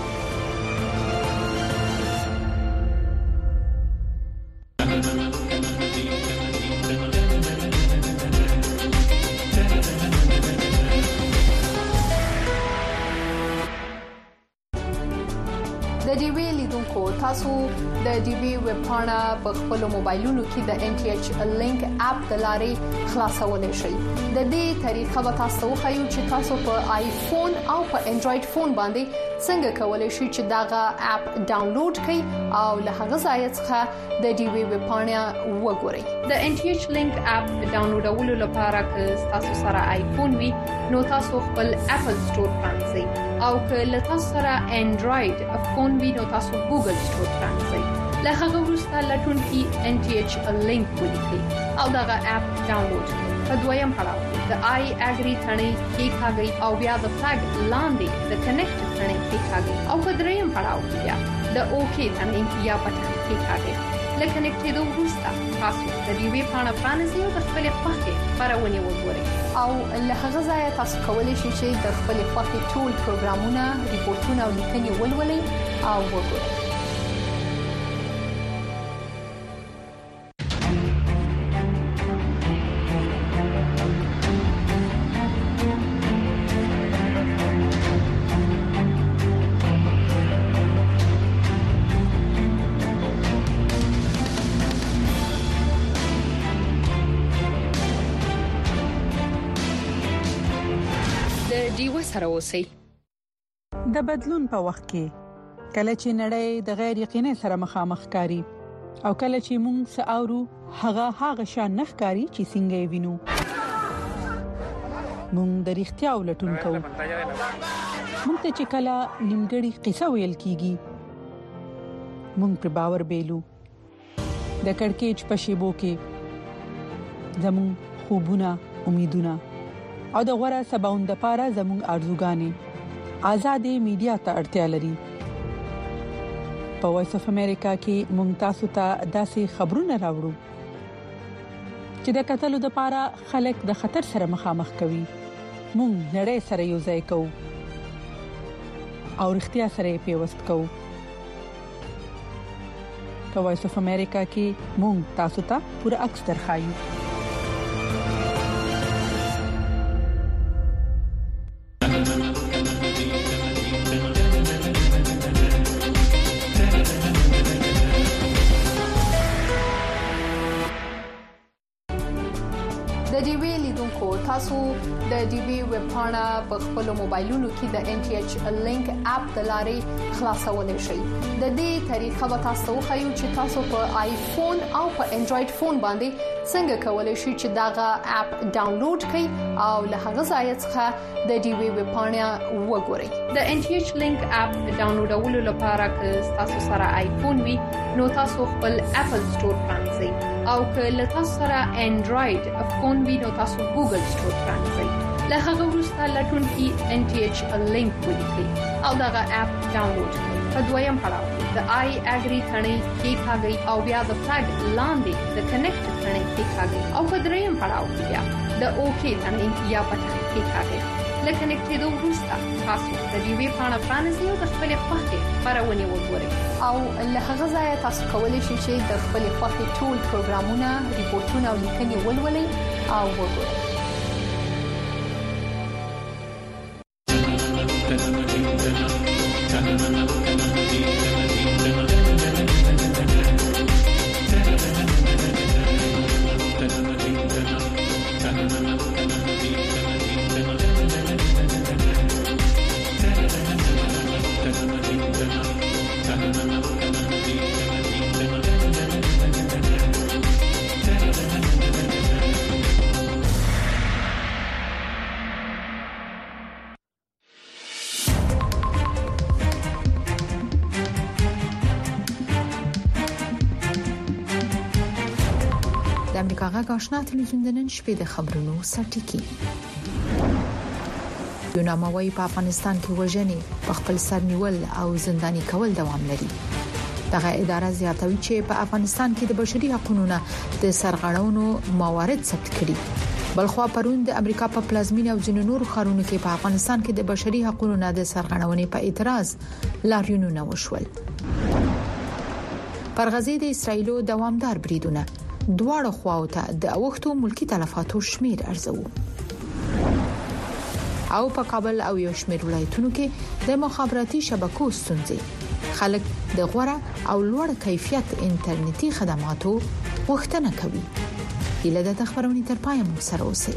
تاسو د ډي بي ویب پاڼه په خپل موبایلونو کې د NTH لینک اپ د لارې خلاصولای شئ د دې طریقه به تاسو خو چې تاسو په آیفون او په انډراید فون باندې څنګه کولای شئ چې داغه اپ ډاونلوډ کړئ او له هغه ځای څخه د ډي بي ویب پاڼه وګورئ د NTH لینک اپ ډاونلوډولو لپاره که تاسو سره آیفون وي نو تاسو خپل اپل سٹور پرانځئ او که له تاسو سره انډراید فون وي نو تاسو ګوګل سٹور پرانځئ له هغه وروسته لټون کې NTH لینک ولیکئ او داغه اپ ډاونلوډ کړئ په دویم پړاو د آی اګری ثنې کې ښاګي او بیا د فلګ لاندې د کنیکټ ثنې کې ښاګي او په دریم پړاو کې بیا د اوکی ثنې یا بټن کې ښاګي لکه نکټېدو وروسته تاسو د دې وی پاڼه پرانیزئ او د خپل خوښې خبرونه وګورئ او له هغه ځای تاسو کولی شئ چې د خپل خوښې ټول پروګرامونه ریپورتونه او لیکنې ولولئ او وګورئ سره اوسئ د بدلون په وخت کې کله چې نړۍ د غیر یقیني سره مخامخ کاری او کله چې موږ ساورو هغه شان نخکاری چې څنګه وینو موږ د اړتیا ولټون کوو موږ ته چې کله نیمګړی قصه ویل کیږي موږ پر باور بیلو د کڑکېچ په شیبو کې زمون خوبونه امیدونه او د غوړه سباوند لپاره زموږ ارزوګانې آزادې میډیا ته اړتیا لري په وایس اف امریکا کې موږ تاسو ته داسې خبرونه راوړو چې د قتلو لپاره خلک د خطر سره مخامخ کوي موږ نړۍ سره یو ځای کوو او اړتیا سره پیوست کوو په وایس اف امریکا کې موږ تاسو ته پوره عکس درخایو تاسو د ډي بي ویب پاڼه په خپل موبایلونو کې د NTH لینک اپ د لارې خلاصولای شئ د دې طریقه به تاسو خو چې تاسو په آیفون او په انډراید فون باندې څنګه کولای شئ چې داغه اپ ډاونلوډ کړئ او له هغه ځای څخه د ډي بي ویب پاڼه وګورئ د NTH لینک اپ ډاونلوډولو لپاره که تاسو سره آیفون وي نو تاسو خپل اپل سٹور پرانځئ او که له تاسو سره انډراید فون وي نو تاسو ګوګل سٹور پرانځئ له هغه وروسته لټون کې NTH لینک ولیکئ او داغه اپ ډاونلوډ کړئ په دویم پړاو د آی اګری ثنې کې ښاګي او بیا د فلګ لاندې د کنیکټ ثنې کې ښاګي او په دریم پړاو کې بیا د اوکی ثنې یا بټن کې ښاګي لکه نکټېدو وروسته تاسو د دې وی پاڼه پرانیزئ او د خپل خوښې خبرونه وګورئ او له هغه ځای تاسو کولی شئ چې د خپل خوښې ټول پروګرامونه ریپورتونه او لیکنې ولولئ او وګورئ امریکا غږ آشنا تلویزیون د نن شپې د خبرونو سرټکی. یوناما وايي په افغانستان کې وژنې په خپل سر نیول او زنداني کول دوام لري. دغه اداره زیاتوي چې په افغانستان کې د بشري حقوقو نه د سرغړونو موارد ثبت کړي. بلخوا پرون د امریکا په پلازمینه او ځینو نورو ښارونو کې په افغانستان کې د بشري حقوقو نه د سرغړونې په اعتراض لاریونونه وشول. پر غزې د اسرایلو دوامدار بریدونه دواړو خواو ته د اوښتو ملکی تلفاتو شمیر ارزو. او په کابل او یو شمېر ولایتونو کې د مخابراتي شبکو ستونزې خلک د غوړه او لوړ کیفیت انټرنیټي خدماتو غوښتنه کوي. هیله ده خبرونه تر پای مو سره اوسئ.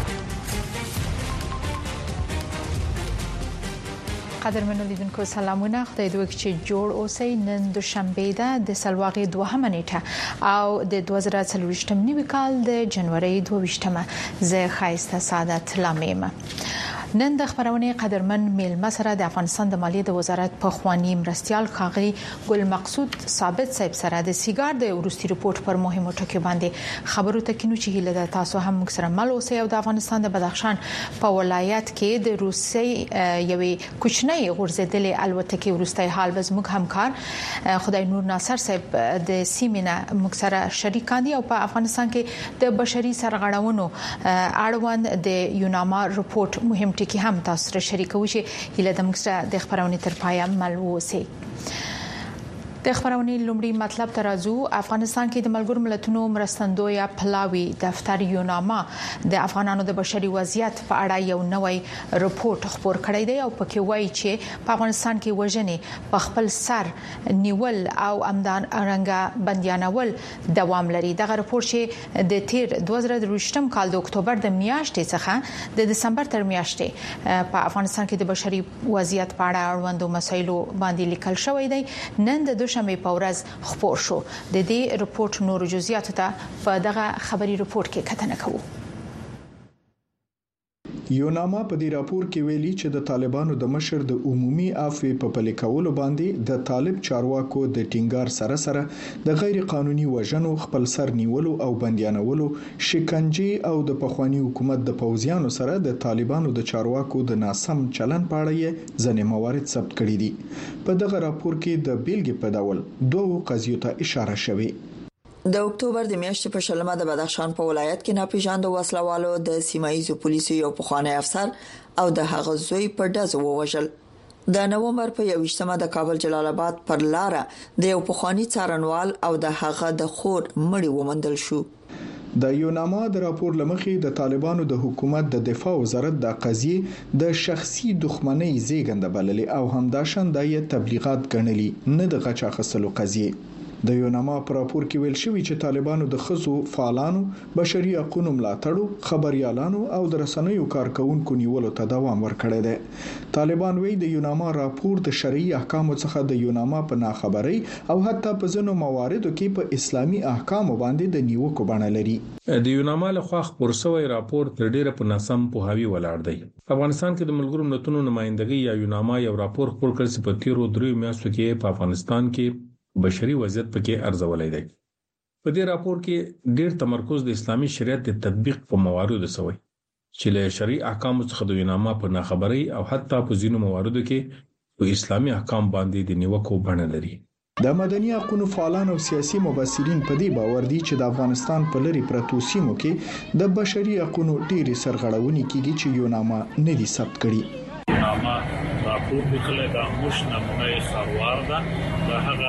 قدرمنو لیدونکو سلامونه، خدای دې وکړي چې جوړ اوسئ. نن دوشنبه ده د سلواغې 2 نیټه او د 2023 نوي کال د جنوري 22مه. زه خایسته سعادت لامیم. نن د خبرونه قدرمن میلمه سره د افغانستان د مالیې د وزارت په خواني مرستيال ښاغلي ګل مقصود ثابت صاحب سره د سیګار د ورستي رپورت پر مهمو ټکو باندې خبرو تکینو چې هیله ده تاسو هم موږ سره مل اوسئ. او د افغانستان د بدخشان په ولایت کې د روسي یوې کوچنۍ غورځېدلې الوتکې ورستي حال به زموږ همکار خدای نور ناصر صاحب د سیمینه موږ سره شریکان دي او په افغانستان کې د بشري سرغړونو اړوند د یوناما رپورت مهم کې هم تاسو سره شریکو چې هیله د موږ سره د خبرونه تر پایه مل اوسئ. د خبرونه لومړی مطلب ترازو افغانستان کې د ملګرو ملتونو مرستندوی پلاوی دفتر یوناما د افغانانو د بشري وضعیت په اړه یو نوې رپورت خبر کړی دی او پکې وایي چې په افغانستان کې وژنې په خپل سر نیول او امدان رنګه بنديانول دوام لري. دغه رپورت چې د تیر 2023 کال د اکتوبر د میاشتې څخه د دسمبر تر میاشتې په افغانستان کې د بشري وضعیت په اړه اړوندو مسایلو باندې لیکل شوی دی. نن د شمې په ورځ خبر شو. د دې رپورت نور جزئیات ته په دغه خبري رپورت کې کتنه کوو. یوناما په دې راپور کې ویلي چې د طالبانو د مشر د عمومي عفو په پلي کولو باندې د طالب چارواکو د ټینګار سره سره د غیر قانوني وژنو، خپل سر نیولو او بنديانولو، شکنجه او د پخوانی حکومت د پوځیانو سره د طالبانو د چارواکو د ناسم چلن په اړه ځنې موارد ثبت کړي دي. په دغه راپور کې د بیلګې په ډول دوه قضیو ته اشاره شوې. د اکتوبر د میاشتې په شلمه د بدخشان په ولایت کې ناپېژاندو وسلوالو د سیمایي پولیسو یو پخوانی افسر او د هغه زوی په ډزو ووژل. د نومبر په 21مه د کابل جلال آباد پر لار د یو پخوانی څارنوال او د هغه د خور مړی ومندل شو. د یوناما د راپور لمخې د طالبانو د حکومت د دفاع وزارت د قضیې د شخصي دښمنۍ زیږنده بللې او همداشان د تبلیغات ګڼلې، نه د غچ اخیستلو قضیې. د یوناما په راپور کې ویل شوی چې طالبانو د خزو فعالانو، بشري حقوقو ملاتړو، خبريالانو او د رسنیو کارکونکو نیولو ته دوام ورکړی دی. طالبان وایي د یوناما راپور د شرعي احکامو څخه د یوناما په ناخبرۍ او حتی په ځینو مواردو کې په اسلامي احکامو باندې د نیوکو بڼه لري. د یوناما لخوا خپور شوی راپور تر ډیره په ناسم پوهاوی ولاړ دی. افغانستان کې د ملګرو ملتونو نمائندګي یا یوناما یو راپور خپور کړ چې په تیرو 3 میاشتو کې په افغانستان کې بشري وضعیت پکې ارزولای دی. په دې راپور کې ډېر تمرکز د اسلامي شریعت د تطبیق په مواردو سوی چې له شرعي احکام څخه د یوناما په ناخبرۍ او حتی په ځینو مواردو کې په اسلامي احکام باندې د نیوکو بڼه لري. د مدني حقوقو فعالان او سیاسي مبصرین په دې باور دي چې د افغانستان په لری پرتو سیمو کې د بشري حقوقو ډېری سرغړونې کیږي چې یوناما نه دي ثبت کړي. یوناما راپور لیکلی دا موږ نمونه سروار ده د هغه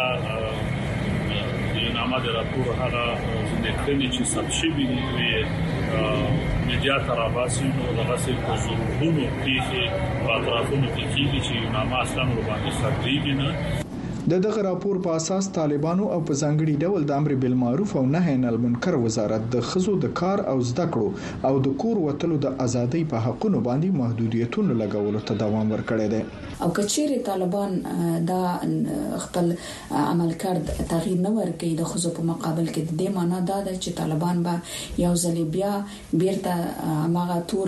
یوناما د راپور هغه ځینې چې ثبت شوي دي میډیا تر اوسه نو دغه څه په زورونو کې په اطرافونو کې کیږي چې یوناما اصلا باندې ثبتېږي نه. د دغه راپور په اساس طالبانو او په ځانګړي ډول د امر بالمعروف او نهي عن المنکر وزارت د خزو د کار او زده کړو او د کور وتلو د ازادۍ په حقونو باندې محدودیتونه لګولو ته دوام ورکړی دی. او کچېره طالبان دا خپل عمل کړ تغییر نه ورکړي د خزو په مقابل کې. د دې معنی دا ده چې طالبان به یو ځل بیا بیرته هغه تور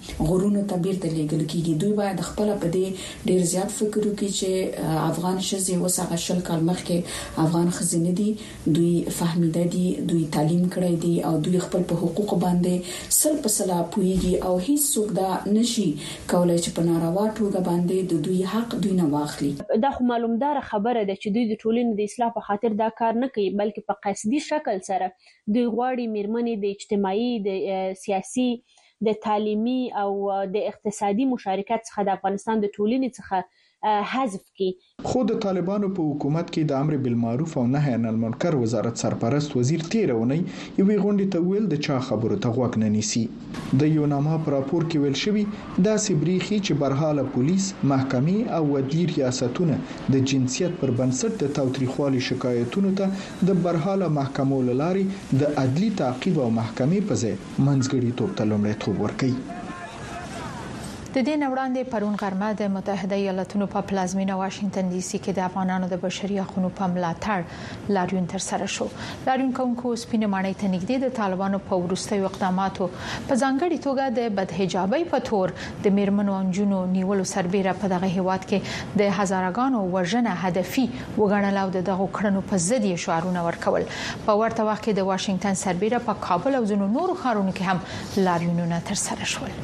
غرونو ته بیرته لګل کیږي. دوی باید خپل په دې ډیر زیات فکر وکړي چې افغان شزي چې وسغه شل کال مخکې افغان خزینه دي دوی فهمیده دي دوی تعلیم کړی دي او دوی خپل په حقوق باندې سل په سلا پويږي او هیڅ څوک دا نشي کولای چې په ناروا توګه باندې د دوی حق دوی نه واخلي. دا خو معلومدار خبره ده چې دوی د ټولنې د اصلاح په خاطر دا کار نه کوي بلکې په قصدي شکل سره دوی غواړي میرمنې د اجتماعي د سیاسي د تعلیمي او د اقتصادي مشارکت څخه د افغانستان د ټولنې څخه حذف کی. خود د طالبانو په حکومت کې د امر بالمعروف او نهي عن المنکر وزارت سرپرست وزیر تیرونی یوې غونډې ته ویل د چا خبرو ته غوږ نه نیسي. د یوناما پر راپور کې ویل شوی دا سبريخي چې برحاله پولیس محکمې او عدلي ریاستونه د جنسیت پر بنسټ د تاوتریخوالي شکایتونو ته د برحاله محکمو لاري د عدلي تعقیب او محکمې په ځای منځګړي توپ ته لومړیتوب ورکړي. د دې وړاندې پرون غرمه د متحده ایالاتونو په پلازمینه واشنگټن ډي سي کې د افغانانو د بشري حقوقو په ملاتړ لاریون تر سره شو. لاریون کوونکو سپینه ماڼۍ ته نږدې د طالبانو په وروستیو اقداماتو په ځانګړي توګه د بدحجابۍ په تور د میرمنو او نجونو نیولو سربېره په دغه هیواد کې د هزارګانو وژنه هدفي وګڼل او دغه کړنو په ضد یې شعارونه ورکول. په ورته وخت کې د واشنگټن سربېره په کابل او ځینو نورو ښارونو کې هم لاریونونه تر سره شول.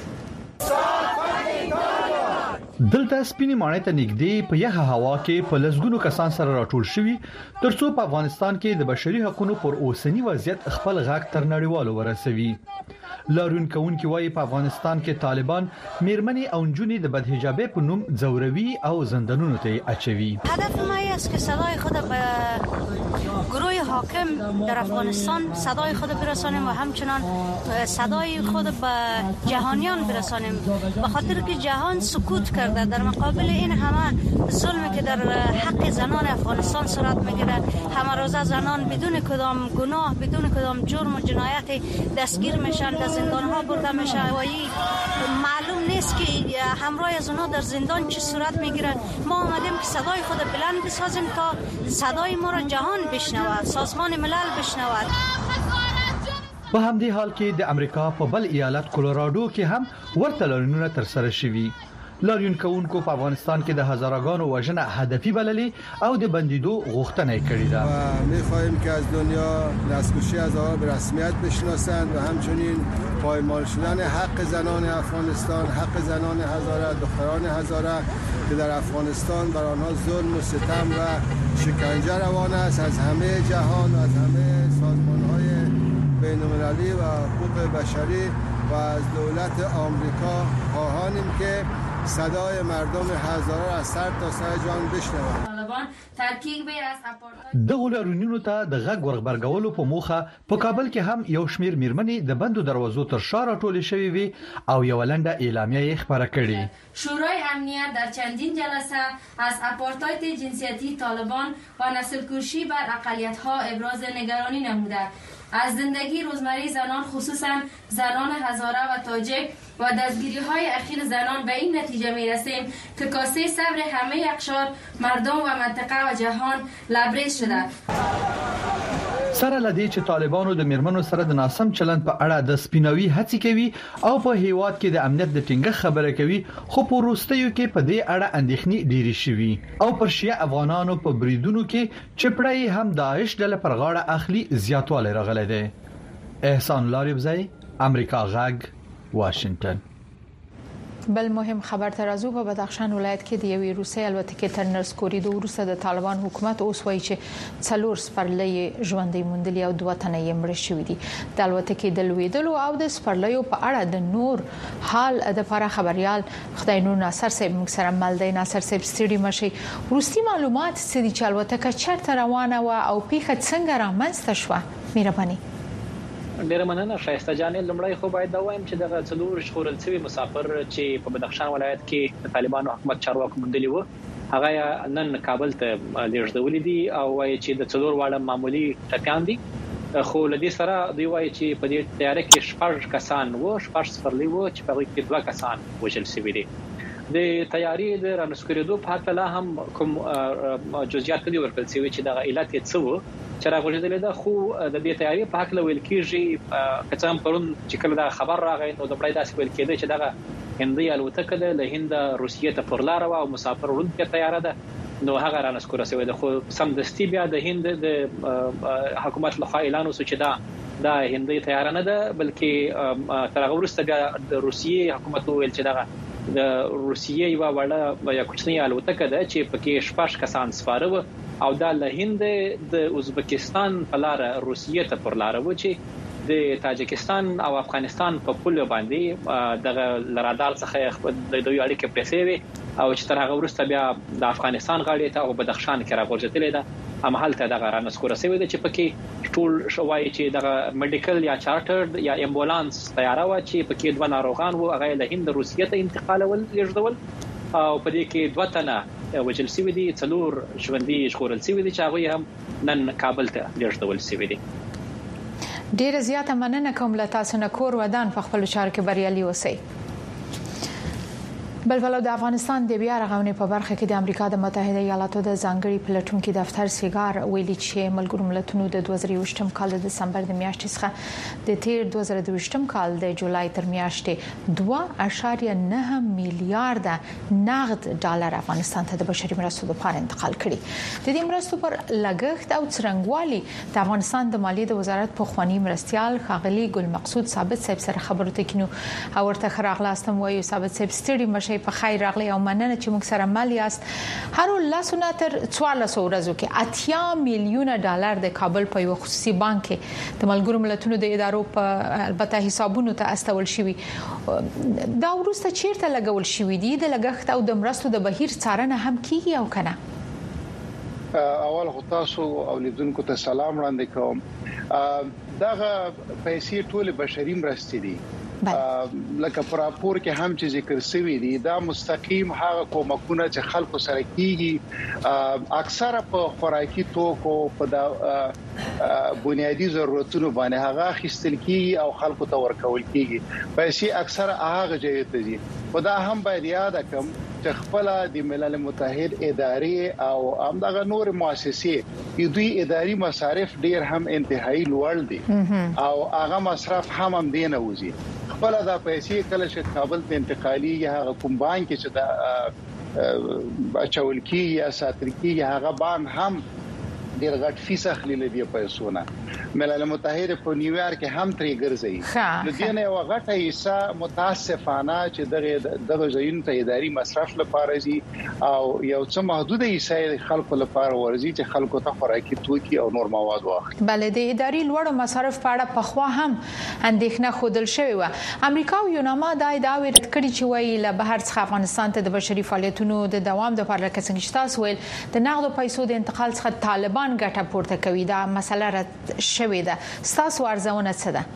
دلته سپینې ماڼۍ ته نږدې په یخه هوا کې په لسګونو کسان سره راټول شوي ترڅو په افغانستان کې د بشري حقوقو پر اوسنی وضعیت خپل غږ تر نړیوالو ورسوي. لاریون کوونکي وايي په افغانستان کې طالبان میرمنې او نجونې د بدحجابۍ په نوم ځوروي او زندانونو ته اچوي. هدف ما است که صدای خود به گروه حاکم در افغانستان صدای خود برسانیم و همچنان صدای خود به جهانیان برسانیم به خاطر که جهان سکوت کرده در مقابل این همه ظلمی که در حق زنان افغانستان صورت میگیره. همه روزه زنان بدون کدام گناه بدون کدام جرم و جنایت دستگیر میشن در زندان ها برده میشه و معلوم نیست که همراه از اونها در زندان چه صورت میگیره. ما آمدیم که صدای خود بلند بسازیم تا صدای ما را جهان بشنود سازمان ملل بشنود. په همدې حال کې د امریکا په بل ایالت کولورادو کې هم ورته لاریونونه تر سره شوي. لاریون کوونکو په افغانستان کې د هزارګانو وژنه هدفي بللې او د بندیدو غوښتنه کړې ده. می‌خواهیم که از دنیا دستکشی از آنها به رسمیت بشناسند و همچنین پایمال شدن حق زنان افغانستان، حق زنان هزاره، دختران هزاره که در افغانستان بر آنها ظلم و ستم و شکنجه روان است. از همه جهان و از همه سازمان‌های بین‌المللی و حقوق بشری و از دولت آمریکا خواهانیم که صدای مردم هزاره از سر تا سر جان بشنوند. دغه لاریونونو ته د غږ ورغبرګولو په موخه په کابل کې هم یو شمیر میرمنې د بندو دروازو تر شا راټولې شوې وي او یو لنډه اعلامیه یې خبره کړې. شورای امنیت در چندین جلسه از آپارتاید جنسیتی طالبان و نسل‌کشی بر اقلیت‌ها ابراز نگرانی نموده. از زندگی روزمره زنان خصوصا زنان هزاره و تاجک و دستگیری‌های اخیر زنان به این نتیجه می‌رسیم که کاسه صبر همه اقشار مردم و منطقه و جهان لبریز شده. سره لدی چې طالبانو د میرمنو سره د ناسم چلند په اړه د سپیناوي هڅې کوي او په هیواد کې د امنیت د ټینګښت خبره کوي، خو په وروستیو کې په دې اړه اندېښنې ډېرې شوي او پر شیعه افغانانو په بریدونو کې چپړای هم داعش ډله پر غاړه اخلي زیاتوالی راغلی دی. احسان لاریبزی، امریکا غږ، واشنگټن. بل مهم خبر تر ازو په بدخشان ولایت کې د یوې روسي الوتکې تر نرس کوریدو وروسته د طالبان حکومت اوس وایي چې 4 سپرلۍ ژوندۍ موندلې او 2 تنه یې مړ شوي دي. د الوتکې د لویدلو او د سپرلېو په اړه د نور حال د لپاره خبريال خدای نور ناصر صاحب موږ سره ملدي. ناصر صاحب ستړي مشي، روسي معلومات څه دي چې الوتکه چیرته روانه و او پیښه څنګه رامنځته شوه؟ مهرباني. ډیره مننه شایسته جانې. لمړی خو باید دا وایم چې دغه 4 ژغورل شوي مسافر چې په بدخشان ولایت کې د طالبانو حکومت چارواکو موندلي وو، هغه نن کابل ته لیږدولي دي او وايي چې د 4 واړه معمولی ټپیان دي، خو لدې سره دوی وايي چې په دې تیارې کې 6 کسان وو، 6 سپرلۍ وو چې په هغه کې 2 کسان وژل شوي دي. د تیاری د رانسکریدو په اړه لا هم کوم جزئیات دي ورکړل شوی چې دغه علت یې څه وو چې راغورځېدل ده، خو د دې تیاری په اړه ویل کېږي که څنګه پرون چې کله دا خبر راغی نو د بړای داسې ویل کېده چې دغه هندي الوتکه ده له هند روسیې ته پر لار او مسافر وړونکې تیاره ده نو هغه رانسکور شوی د خو سم دستی بیا د هند د حکومت لخوا اعلان وسو چې دا هندي تیار نه ده بلکې تر هغه وروسته بیا د روسیې حکومت ویل چې دا د روسیې یو وړه یا کوچنی الوتکه ده چې پکې شپږ کسان سپاره او دا له هند د ازبکستان په لار روسیې ته پر لار و چې د تاجکستان او افغانستان په پول باندې دغه لرادار څخه د دوی اړیکې پرېسې وي او چې تر هغه وروسته بیا د افغانستان غاړې ته او بدخشان کې راغورځېدلې ده همالته دغه رانسکور شوی دی چې پکې ټول شوای چې دغه میډیکل یا چارټرډ یا امبولانس تیاره و چې پکې دوه ناروغان وو هغه له هند روسیې ته انتقالول لیږدول او په دې کې دوه تنه وجل شوی دي څلور ژوندۍ ژغورل شوی دي چې هغه هم نن کابل ته لیږدول شوی دي. ډیره زیاته مننه کوم له تاسو نه کور ودان په خپل چارو کې بریالي اوسئ. بلولو د افغانستان د بیا رغونې په برخه کې د امریکا د متحده ایالاتو د ځانګړي پلټونکو دفتر سیګار ویلي چې ملګرو ملتونو د 2023م کال د دسمبر د میاشتې څخه د تیر 2022م کال د جولای تر میاشتې 2.9 میلیارډ نقد ډالر افغانستان ته د بشري مرستو لپاره انتقال کړي. د دې مرستو پر لګښت او څرنګوالي د افغانستان د مالیې د وزارت په خواني مرستيال خاغلی ګل مقصود ثابت صاحب سره خبرو ته کینو او ورته خراغلاستم وایو ثابت صاحب ستړي مشه په خیر راغلی او مننه چې موږ سره مل یاست. هر لاسونه تر 1400 ورځو کې 80 میلیونه ډالر د کابل په یو خصوصي بانک کې د ملګرو ملتونو د ادارو په البته حسابونو ته استول شوی. دا ورسته چیرته لګول شوی دی د لګښت او د مرستو د بهیر څارنه هم کیږي او کنه؟ اول خو تاسو او لیدونکو ته سلام وړاندې کوم. دغه پیسې ټول بشري مرستې دي لکه پر راپور کې هم چې ذکر شوی دی دا مستقیم هغه کومکونه چې خلکو سره کیږي اکثره په خوراکي توکو په د بنیادی ضرورتونو باندې هغه خستل کیږي او خلکو ته ورکول کیږي. پیسې اکثره هغه ځای ته دي. خدا هم باید یاد کړم چې خپل د ملل متحد ادارې او همدغه نور مؤسسې دوی اداري مصارف ډیر هم انتهایی لوړ دي او هغه مصرف هم دینه وزي. خپل دا پیسې کله چې کابل ته انتقالي یا هغه کوم بانک چې دا اچول کیږي یا ساتل کیږي هغه بانک هم ډیر غټ فیس اخلي لدی پیسونه. ملل متحد په نیویارک هم ترې ګرځي. د دې نه یو غټه حصہ متاسفانه چې دغه ځایونو ته اداري مصرف لپاره زی او یو څه محدوده حصہ خلکو لپاره ورزي چې خلکو ته خوراکي توکي او نور مواد واخلي. بل د اداري لوړو مصارف په اړه په خوا هم اندېښنه خودل شوی و. امریکا او یوناما دا ادعا ورت کړي چې وایي له بهر څخه افغانستان ته د بشري فعالیتونو د دوام لپاره څنګه شتاس ویل د نقد پیسو د انتقال څخه طالبان ګټه پورته کوي. دا مسله رد شوې ده. ستاسو ارزونه څه ده؟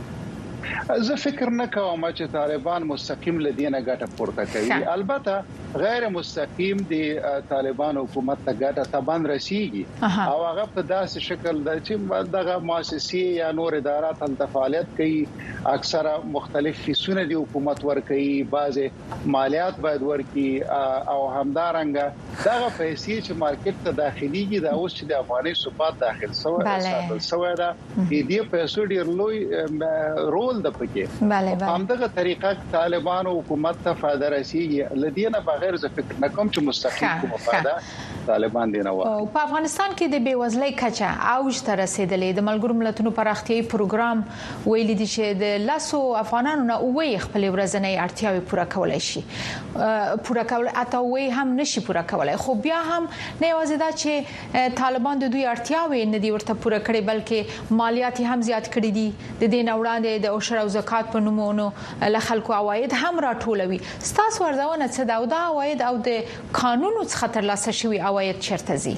زه فکر نه کوم چې طالبان مستقیم لدینه ګټه پورته کوي. البته غیر مستقیم د طالبان حکومت ته ګټه تبان رسیږي او هغه په داسې شکل د چې دغه مؤسسې یا نور ادارات هم فعالیت کوي. اکثره مختلف فیسونه د حکومت ور کوي. بعض مالیات باید ورکي او همدارنګه دغه پیسې چې مارکیټ ته داخليږي دا اوس چې د افغاني ثبات داخل سوی دا دې پیسو ډیر لوی رول د پکې. همدغه طریقه طالبان او حکومت ته فائدہ رسیږي. لدینه بغیر ز فکر نکوم چې مستقیم کوم فائدہ طالبان دینه و. په افغانستان کې د بیوزلۍ کچه اوج ته رسیدلې. د ملګرو ملتونو پراختیايي پروګرام ویلي دی چې د لاسو افغانانو نه وې خپل ورځنۍ اړتیاوې پوره کولای شي. پوره کول اته وې هم نشي پوره کولای. خو بیا هم نه یوازې دا چې طالبان د دوی اړتیاوې نه دی ورته پوره کړي بلکې مالیات هم زیات کړي دي. د دې وړاندې د عشر او زکات په نومونو له خلکو عواید هم راټولوي. ستاسو ارزونه څه ده او دا عواید او د قانونو څخه ترلاسه شوی عواید چیرته ځي؟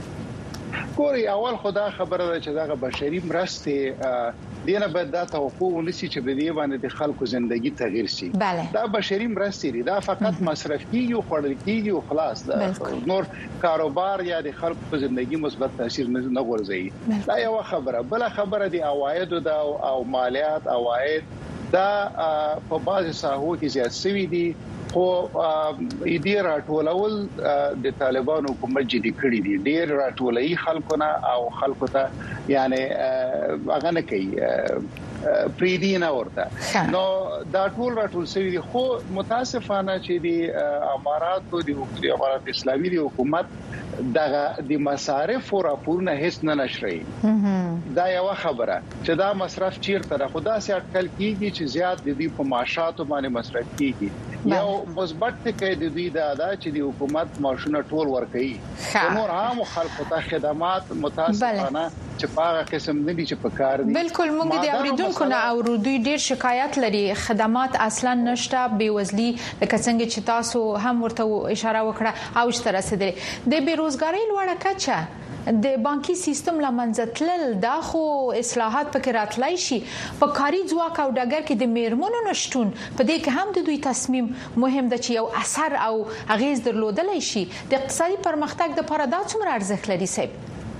ګوري اول خدا خبره ده چې دا بشري مرستې دینه باید دا توقع ونیسي چې په دې باندې د خلکو ژوندۍ تغییر شي. دا بشري مرستې دي. دا فقط مصرف کیږي او خورل کیږي او خلاص. دا نور کاروبار یا د خلکو په ژوندۍ مثبت تاثیر نه غورځي. دا یو خبره. بل خبره دی عواید او مالیات عواید دا په بعض ساحو کې زیات شوي دي. خو دې راټولول د طالبان حکومت جدي کړی دي. ډېر راټولي خلکو نه او خلکو ته یعنی هغه نه کوي پریدینه ورته نو دا ټول سوي خو متاسفانه چې د امارات اسلامي د حکومت دغه د مصارف او راپورونه هیڅ نه نشري دا یو خبره چې دا مصرف چیرته خدا سي اټکل کیږي چې زیات د دې په معاشاتو باندې مصرف کیږي یو مثبت کې د دې دا چې د حکومت معاشونه ټول ورکړي نور عام خلکو ته خدمات متاسفانه چې په قسم نه دي چې په کار دي بالکل موږ د اوریدونکو نه او دوی ډیر شکایت لري خدمات اصلا نشته بیوزلي لکه څنګه چې تاسو هم ورته اشاره وکړه او چې رسیدلې د بیروزګاری لوړه کچه د بانکي سیستم لمنځه تلل دا خو اصلاحات پکې راتلای شي په کاري ځواک او ډګر کې د میرمنو نشټون په دې کې هم د دوی تصمیم مهم ده چې یو اثر او اغیز درلودلای شي د اقتصادي پرمختګ لپاره دا څومره ارزښت لري صاحب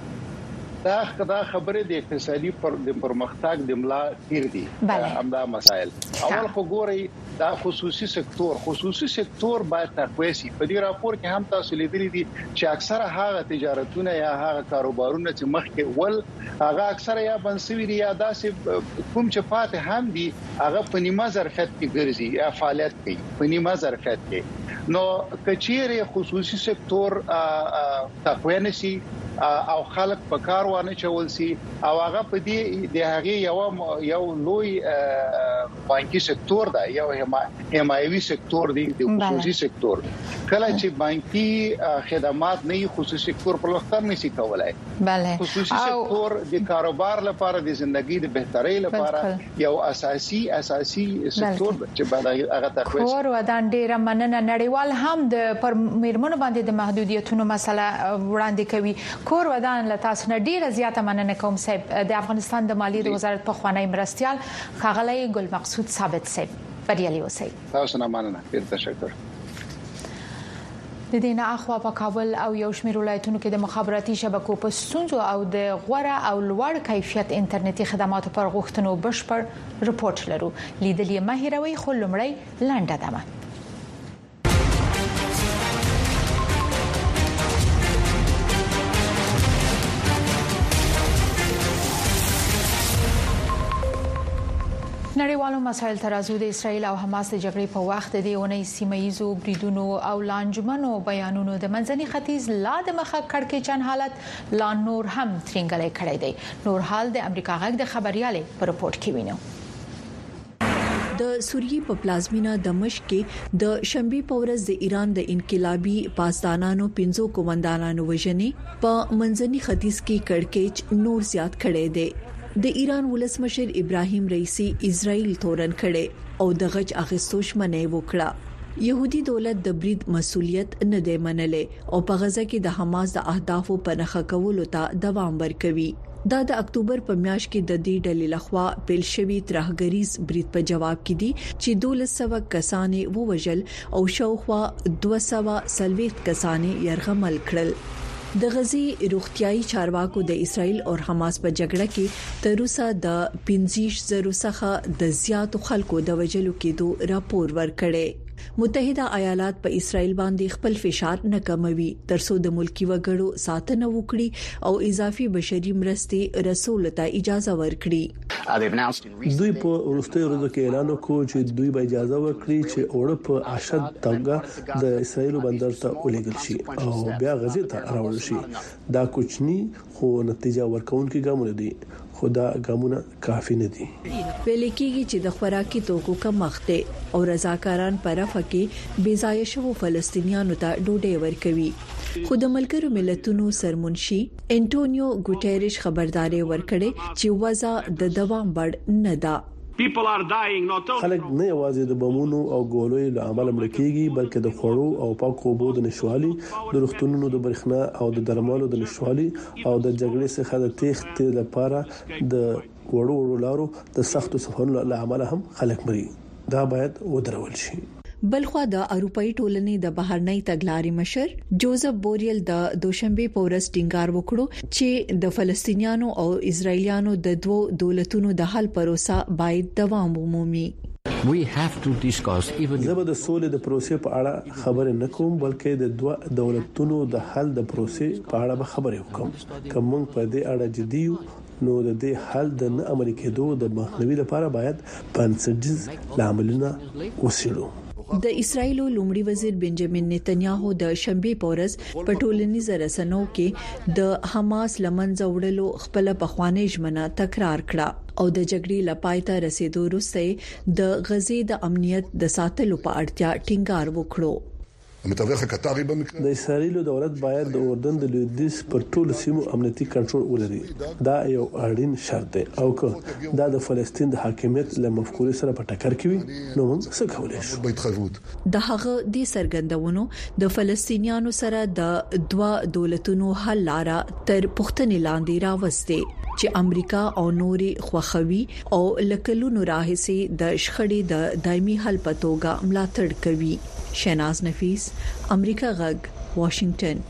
دا خبره د اقتصادي پرمختګ د ملا تیر دي همدا مسائل اول خو ګوري دا خصوصي سکتور باید تقویه شي په دې راپور کې هم تاسو لیدلي دي چې اکثره هغه تجارتونه یا هغه کاروبارونه چې مخکې ول هغه اکثره یا بنسوي دي یا داسې کوم چې پاتې هم دي هغه په نیمه ظرفیت کې ګرځي یا فعالیت کوي په نیمه ظرفیت کې نو کچېره خصوصي سکتور تقویه نشي او خلک په کار وانه چول سي او هغه په دې د هغه یو لوی بانکي سکتور دا یو حمایوي سکتور دی د خصوصي سکتور کله چې بانکي خدمات نه خصوصي سکتور پر وخت نشي کولای خصوصي سکتور د کاروبار لپاره د ژوندۍ د بهترۍ لپاره یو اساسي سکتور چې باید هغه تقویه کور ودان ډیر مننه نړیوال هم د پر میرمنو باندې د محدودیتونو مسله وړاندې کوي کور ودان له تاسو نه ډیره زیاته مننه کوم صاحب د افغانستان د مالیې د وزارت په خوانی مرستيال ښاغلی ګل مقصود ثابت صاحب بریالي اوسئ تاسو نه مننه ډیر تشکر د دې نه اخوا په کابل او یو شمېر ولایتونو کې د مخابراتي شبکو په ستونزو او د غوړه او لوړ کیفیت انټرنیټي خدماتو پر غوښتنو بشپړ رپورټ لرو لیدلې ماهروي خو لمړی لنډه دمه نړیوالو مسایل ترازو د اسرایل او حماس د جګړې په وخت د اونۍ سیمایزو بریدونو او لانجمنو بیانونو د منځني ختیځ لا د مخه کړکېچن حالت لا نور هم ترنګلې کړی دی نور حال د امریکا غږ د خبريالې په رپورت کې وینو د سوریې په پلازمینا دمشق کې د شنبه په ورځ د ایران د انقلابي پاسدانانو 15 قومندانانو وژنې په منځني ختیځ کې کړکېچ نور زیات کړي دي د ایران ولسمشر ابراهیم رئیسی اسرائیل تورن کړي او د غچ اخیستو شمنې وکړه يهودي دولت د برید مسولیت نه دی منلې او په غزه کې د حماس د اهدافو په نخښه کولو ته دوام ورکوي دا د اکتوبر په میاشت کې د دې ډلې لخوا پیل شوی ترهګریز برید په جواب کې دي چې 1200 کسانې ووژل او شاوخوا 240 کسانې يرغمل کړل د غزي روغتيایي چارواکو د اسرائیل او حماس په جګړه کې تر اوسه د 15,000 څخه د زیاتو خلکو د وژلو کېدو راپور ورکړي متحده ایالات په اسرائیل باندې خپل فشار نه کموي ترڅو د ملکی وګړو ساتنه وکړي او اضافي بشري مرستې رسول ته اجازه ورکړي دوی په ورستي ورځو کې اعلان وکړ چې دوی به اجازه ورکړي چې اوړه په اشد توګه د اسرائیل بندر ته ولېږل شي او بیا غزې ته راوړل شي دا کوچني خو نتیجه ورکونکي ګامونه دي خدا ګامونه کافي نه دي ویل کېږي چې د خوراکي توکو کمښت او رضاکاران پر افکه بې ځای شوو فلسطینیانو ته ډوډۍ ورکوي خو د ملګرو ملتونو سرمنشي انټونیو ګوټيريش خبرداري ورکړي چې وضع د دوام بړ نه ده خلک نه یوازې د بمونو او ګولوي له امله مړ کیږي بلکې د خوړو او پاکو اوبو د نشوالي د روغتونونو د برېښنا او د درملو د نشوالي او د جګړې څخه د تېښتې لپاره د وړو لارو د سختو سفرونو له امله هم خلک مري دا باید ودرول شي بلخوا د اروپאי ټولنې د بهرنۍ تګلارې مشر جوزف بوریل د دوشنبه په ورځ ټینګار وکړو چې د فلسطینیانو او اسرایلیانو د دوو دولتونو د حل پروسه باید دوام ومومي زه به د سولې د پروسې په اړه خبرې نه کوم بلکې د دوه دولتونو د حل د پروسې په اړه به خبرې وکم کوم په دې اړه جدي نو د دې حل د نه عملي کېدو د مخنیوي لپاره باید بنسټیز لاملونه وسیړو. د اسرایل لومړي وزیر بنجامین نتنیاهو د شنبه پورز په ټولنیزو رسنیو کې د حماس لمنځه وړلو خپل پخوانی ژمنه تکرار کړه او د جګړې لپاره ته رسیدو وروسته د غزې د امنیت د ساتلو په اړتیا ټینګار وکړو. المتوخ القطري بمكان د اسرایل دولت باید د اردن د لویدیځ پر ټولو سیمو امنیتي کنټرول ولري. دا یو اړین شرط دی او که دا د فلسطین د حاکمیت له مفکورې سره په ټکر کې وي نو موږ څه کولای شو؟ د هغه د سرګندونو د فلسطینیانو سره د دوه دولتونو حل لاره تر پښتنې لاندې راوستي چې امریکا او نوري خوخوي او لکلونو راهسي د شخړې د دایمي حل په توګه ملاتړ کوي. شیناز نفیس، امریکا غږ، واشنگټن.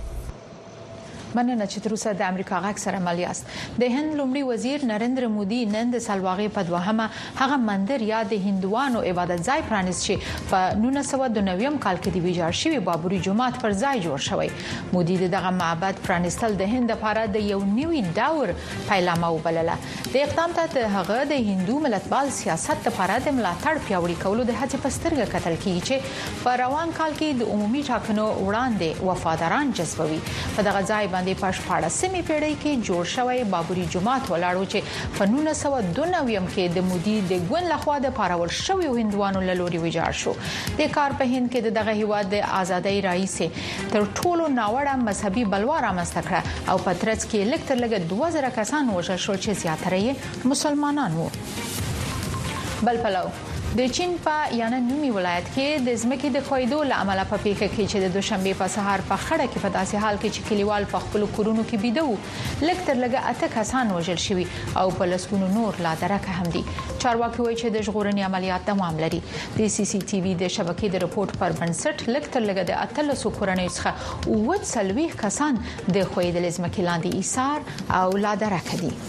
مننه چې تر اوسه د امریکا غږ سره ملياست. د هند لومړي وزیر نریندر مودي نن د سلواغې په دوهمه هغه مندر یا د هندوانو عبادت ځای پرانیست چې په 1992 کال کې د ویجاړ شوی بابري جومات پر ځای جوړ شوی. مودي دغه معبد پرانیستل د هند لپاره د یو نوي دور پیلامه وبلله. د اقدام ته د هغه د هندو ملتپال سیاست لپاره د ملاتړ پیاوړي کولو د هڅې په سترګه کتل کیږي چې په روان کال کې د عمومي ټاکنو وړاندې وفاداران جذبوي. په دغه ځای باندې په 14مې پیړۍ کې جوړ شوی بابري جومات ولاړو چې په 1992 کې د مودي د ګوند لخوا د پارول شوی هندوانو له لوري ویجاړ شو. د کار په هند کې دغه هیواد د ازادۍ رئیس تر ټولو ناوړه مذهبي بلوا رامنځته کړه او په ترڅ کې لږ تر لږه 2000 کسان وژل شو چې زیاتره یې مسلمانان وو. بل پلو د چین په یانن نومي ولایت کې د ځمکې د خویدو لامل په پیښه کې چې د دوشنبه په سهار په خړه کې په داسې حال کې چې کلیوال په خپل کورونو کې بيدو لږ تر لږه 8 کسان وژل شوي او په لسګونو نور لا درکه هم دي. چارواکي وایي چې د ژغورنې عملیات دوام لري. د سی سی ټي وي د شبکې د رپورت پر بنسټ لږ تر لږه د 13 کورنۍ څخه 40 کسان د خویدل ځمکې لاندې ایثار او لا درکه دي.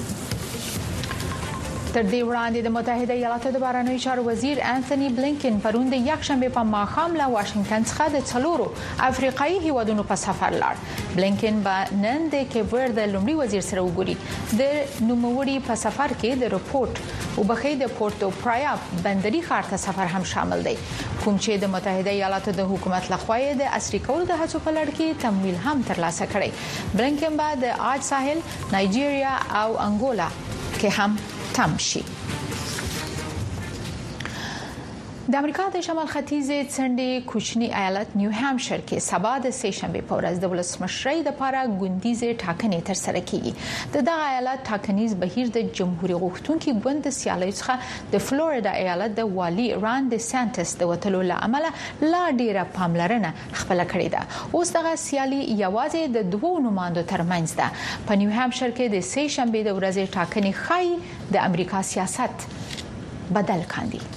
تر دې وړاندې د متحده ایالاتو د بهرنیو چارو وزیر انټونی بلینکن پرون د یکشنبه په ماښام له واشنگټن څخه د څلورو افریقایي هیوادونو په سفر لاړ. بلینکن به نن د کیپ ورد لومړي وزیر سره وګوري. د نوموړي په سفر کې د رپورت او بخې د پورتو پرایا بندري ښار ته سفر هم شامل دی، کوم چې د متحده ایالاتو د حکومت لخوا د عصري کولو د هڅو په لړ کې تمویل هم ترلاسه کړی. بلینکن به د آج ساحل، نایجیریا او انګولا کې هم تمشي. د امریکا د شمال ختیځ څنډې کوچنی ایالت نیو هامشیر کې سبا د سه شنبه په ورځ د ولسمشرۍ لپاره ګوندیزه ټاکنې ترسره کیږي. د دغه ایالت ټاکنیز بهیر د جمهوریت غوښتونکو ګوند سیالۍ څخه د فلوریدا ایالت د والی ران ډي سانټس د وټلو لامل لا ډیره پاملرنه خپل کړې ده. اوس دغه سیالي یوازې د دوه نمائندو ترمنځ ده. په نیو هامشیر کې د سه شنبه د ورځې ټاکنې خای د امریکا سیاست بدل کاندي.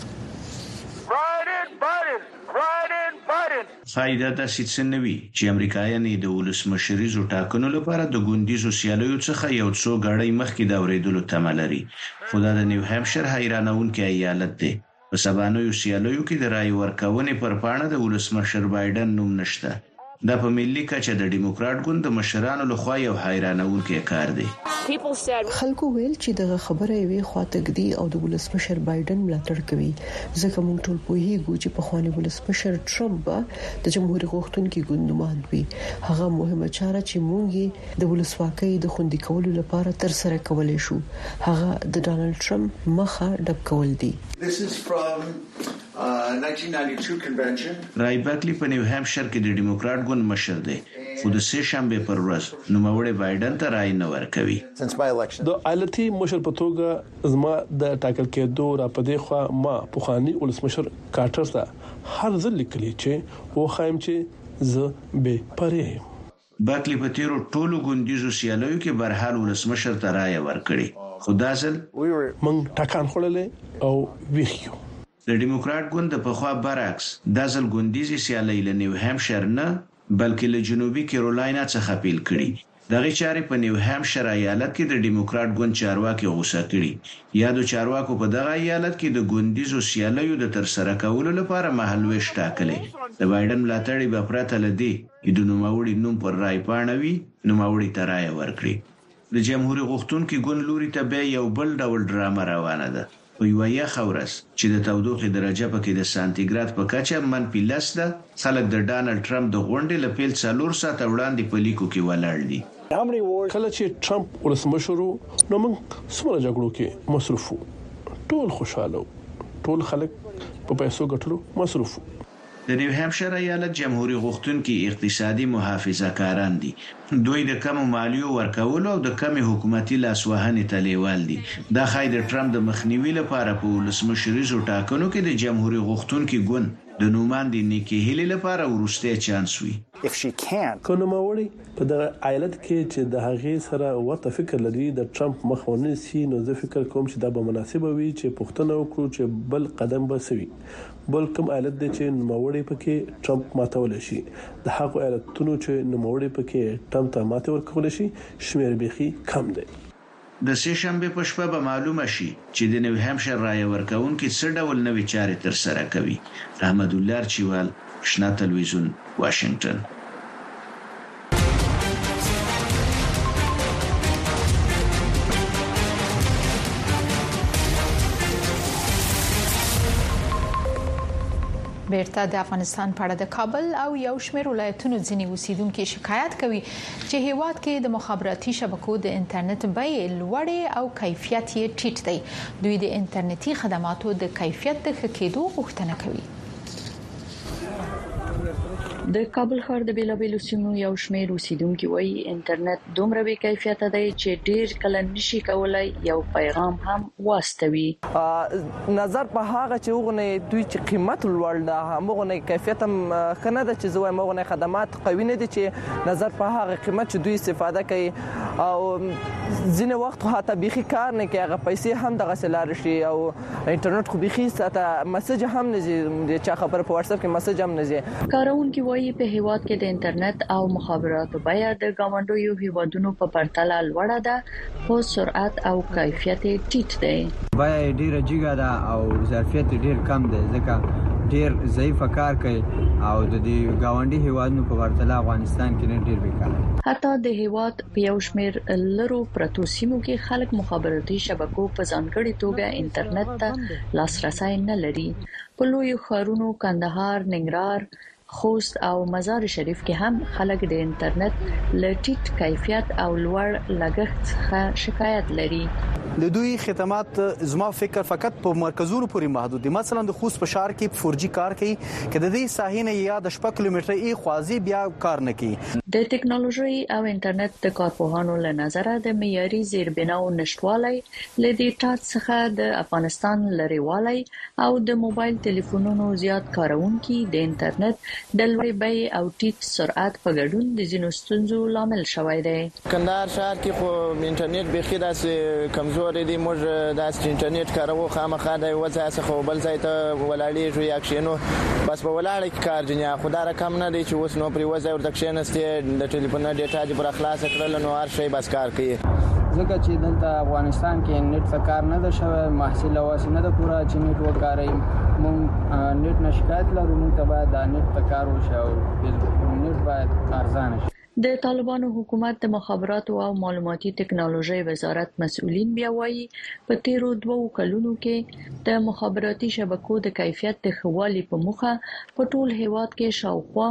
فائدہ تاسو څنګه چې امریکایان د ولسمشریزو ټاکنو لپاره د ګوندیزو سیالیو څخه یو څو غړي مخکې دا ورېدلو تمه لري. خو دا د نیو هامشیر حیرانونکي ایالت دی. په سبانوي سیالیو کې د رای ورکونې پر پاڼه د ولسمشر بایدن نوم نشته. دا په ملي کچه د ډیموکرات ګوند د مشرانو لخوا یو حیرانونکي کار دی. خلکو ویل چې دغه خبره یې خواطګدي او د ولسمشر بایدن ملاتړ کوي، ځکه موږ ټول پوهیږو چې په خواني ولسمشر ټرمپ د جمهوریت غوښتونکو ګوند نمائند وي. هغه مهمه چاره چې موږ د ولسواکۍ د خوندي کولو لپاره تر سره کولای شو هغه د ډانلډ ټرمپ مخه ډب کول دي. This is from 1992 convention. رای بکلی په نیو هامشیر کې د ډیموکرات ګوند مشر دی، خو د سه شنبه پر ورځ نوموړی بایدن ته رای نه ورکوي. د ایالتي مشر په توګه زما د ټاکل کېدو را پدې خو ما په خواني ولسمشر کارټر ته هر ځل لیکلی چې و خایم چې زه به پاره. بکلی په تیرو ټولو ګوندیزو سیالیو کې برحال ولسمشر ته رای ورکړي، خو دا ځل موږ ټاکان خړلې او ویخیو. د ډیموکرات ګوند په خوا برعکس دا ځل ګوندیزي سیالي له نیو هامشیر نه بلکې له جنوبي کیرولاینا څخه پیل کړي. دغه چارې په نیو هامشیر ایالت کې د ډیموکرات ګوند چارواکي غوسه کړي. یادو چارواکو په دغه ایالت کې د ګوندیزو سیالیو د ترسره کولو لپاره مهالويش ټاکلې. د بایدن ملاتړي په پرته لدی چې د نوموړي نوم پر رای پاڼوي نوموړي ته رای ورکړي. د جمهوریت غوښتونکو ګوند لوري ته به یو بل ډول ډرامه روانه ده. په یو یخ ورځ چې د تودوخې درجه پکې د سانتیګراد په کچه -10 ده، خلک د ډانلډ ټرمپ د غونډې لپاره 4 ساعته وړاندې په لیکو کې ولاړ دي. کله چې ټرمپ ولسمشر نو موږ څومره جګړو کې مصروف وو، ټول خوشاله، ټول خلک په پیسو ګټلو مصروف. د نیو هامشیر ایالت جمهوریت غوښتونکي اقتصادي محافظه‌کاران دي. دوی د کم مالیو ورکولو او د کم حکومتي لاسوهنې ته لیوال دي. دا خای د ټرمپ د مخنیوي لپاره په ولسمشریزو ټاکنو کې د جمهوریت غوښتونکي ګوند د نوماندې نیکی هیلی لپاره ورسته چانس وي. کنه ماوړي په د ایالت کې چې د هغې سره ورته فکر لري د ټرمپ مخاوني سي، نو زه فکر کوم چې دا به مناسب وي چې پښتنه وکړو چې بل قدم به سوي. بل کوم ایالت دی چې نوموړي پکې ټرمپ ماتول شي، د هغو ایالتونو چې نوموړي پکې ټرمپ ته ماته ورکول شي شمیر بيخي کم دی. د سه شنبه په شپه به معلومه شي چې د نیو هامشیر رای ورکونکو څه ډول نوې چارې تر سره کوي. احمد الله چوال، شنا تلویزیون، واشنگټن. بیرته د افغانستان په اړه د کابل او یو شمېر ولایتونو ځینې اوسیدونکو شکایت کوي چې هیواد کې د مخابراتي شبکو د انټرنیټ بیې لوړې او کیفیت یې ټیټ دی. دوی د انټرنیټي خدماتو د کیفیت د ښه کېدو غوښتنه کوي. د کابل ښار د بیلابیلو سیمو یو شمېر اوسیدونکو وایي انټرنیټ دومره بې کیفیته دی چې ډیر کله نشي کولای یو پیغام هم واستوي. نظر په هغه چې وګڼي دوی چې قیمت لوړ ده، هغه نه کیفیت هم کنه د چې زوی مغه خدمات قوي نه دي چې نظر په هغه قیمت چې دوی استفاده کوي او ځینې وخت حتی بيخي کار نه کوي، هغه پیسې هم دغه سلار شي او انټرنیټ خو بيخي ساته مسج هم نه زی چې خبر په واتس اپ کې مسج هم نه زی. کارونکو وایي په هیواد کې د انټرنیټ او مخابراتو بیه د ګاونډیو هیوادونو په پرتله لوړه ده، خو سرعت او کیفیت ټیټ دی. بیه ډیره جګه ده او ظرفیت ډیر کم دی، ځکه ډیر ضعیف کار کوي او د دې گاونډي هیوادونو په ورتله افغانستان کې ډیر بیکاره. حتی د هیواد په یو شمېر لرو پرتو سیمو کې خلک مخابراتي شبکو په ځانګړي توګه انټرنیټ ته لاسرسي نه لري. په لوی ښارونو کندهار، ننګرهار، خوست او مزار شریف کې هم خلک د انټرنیټ له ټیټ کیفیت او لوړ لګښت څخه شکایت لري. د دوی خدمات زما فکر فقط په مرکزونو پورې محدود دي. مثلا د خوست په شهر کې 4G کار کوي، کله د دې ساحې نه یا د 10 کیلومتره ای خوازي بیا کار نه کوي. د ټکنالوژي او انټرنیټ د کارپوهانو له نظره د معیاري زیربناو نشټوالي لدې ټاټ څخه د افغانستان لريوالي او د موبایل ټلیفونونو زیات کارونکو د انټرنیټ د لوړ بیې او ټیټ سرعت په ګډون د ځینو ستونزو لامل شوی دی. کندهار شهر کې خو انټرنیټ بيخي داسې کمزور دی، موږ داسې انټرنیټ کارو خامخا د وځه څخه بل ځای ته ولاړې جو یا کښینو بس په ولاړ کې کار دنیا خدای رقم نه دی چې اوس نو پرې وځه ورته کښینسته د ټلیفون ډیټا دې پر خلاص کړل نو هر شی بس کار کوي. ځکه چې دلته افغانستان کې نت څخه کار نه ده شوی، محصول واسي نه ده پورا چې نت وکړای. مونږ نت نشکایت لرو، مونږ ته باید د نت کار وشي او نت باید ارزانه شي. د طالبانو حکومت د مخابراتو او معلوماتي ټکنالوژي وزارت مسؤلین بیا وایي په تیرو 2 کلونو کې د مخابراتي شبکو د کیفیت د ښهوالي په موخه په ټول هیواد کې شاوخوا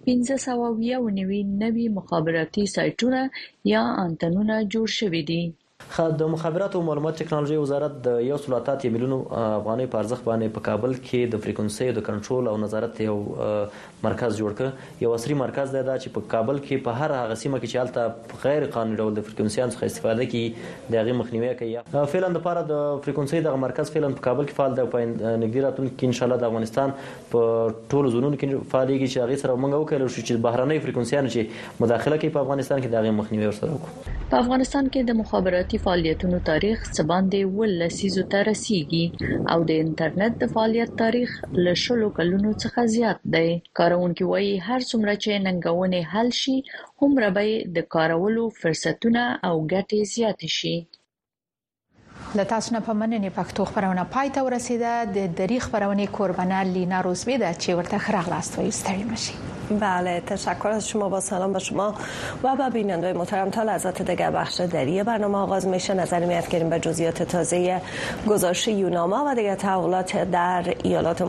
1590 نوي مخابراتي سایټونه یا انټنونه جوړ شوي دي. د مخابرات او معلومات ټکنالوژي وزارت د 1.3 میلیون افغانۍ په ارزښت باندې په کابل کې د فریکونسي د کنټرول او نظارت یو مرکز جوړ کړ. یو عصري مرکز دی چې په کابل کې په هر هغه سیمه کې چې حالت غیر قانوني ډول د فریکونسيانو څخه استفاده کوي د هغه مخنیوي کوي. فعلا د لپاره د فریکونسي د مرکز فعلا په کابل کې فعال دی. په نږدې راتلونکي کې ان شاء الله د افغانستان په ټولو زونونو کې فعاليږي چې هغه سره موږ وکړو چې بهرنۍ فریکونسيانو چې مداخله کوي په افغانستان کې د هغه مخنیوي ورسره وکړو. په افغانستان کې د مخابراتي فعالیتونو تاریخ څه باندې ولسیزو ته رسیدي او د انټرنیټ د فعالیت تاریخ له 10 کلونو څخه زیات دی. کارونکو وایي هر څومره چې ننګونې حل شي هومره به د کارولو فرصتونه او ګټې زیات شي. لتاسو نه پمنې پښتو خبرونه پای ته ورسیده د دری خبرونه قربانه لینا روزبی ده چې ورته خراغلاست و استری مشی. بله تشکر از شما. با سلام به شما و به بینندگان محترم. تا لحظات دیگر بخش دری برنامه آغاز میشه. نظر میاد کردیم به جزئیات تازه گزارش یوناما و دیگر تحولات در ایالات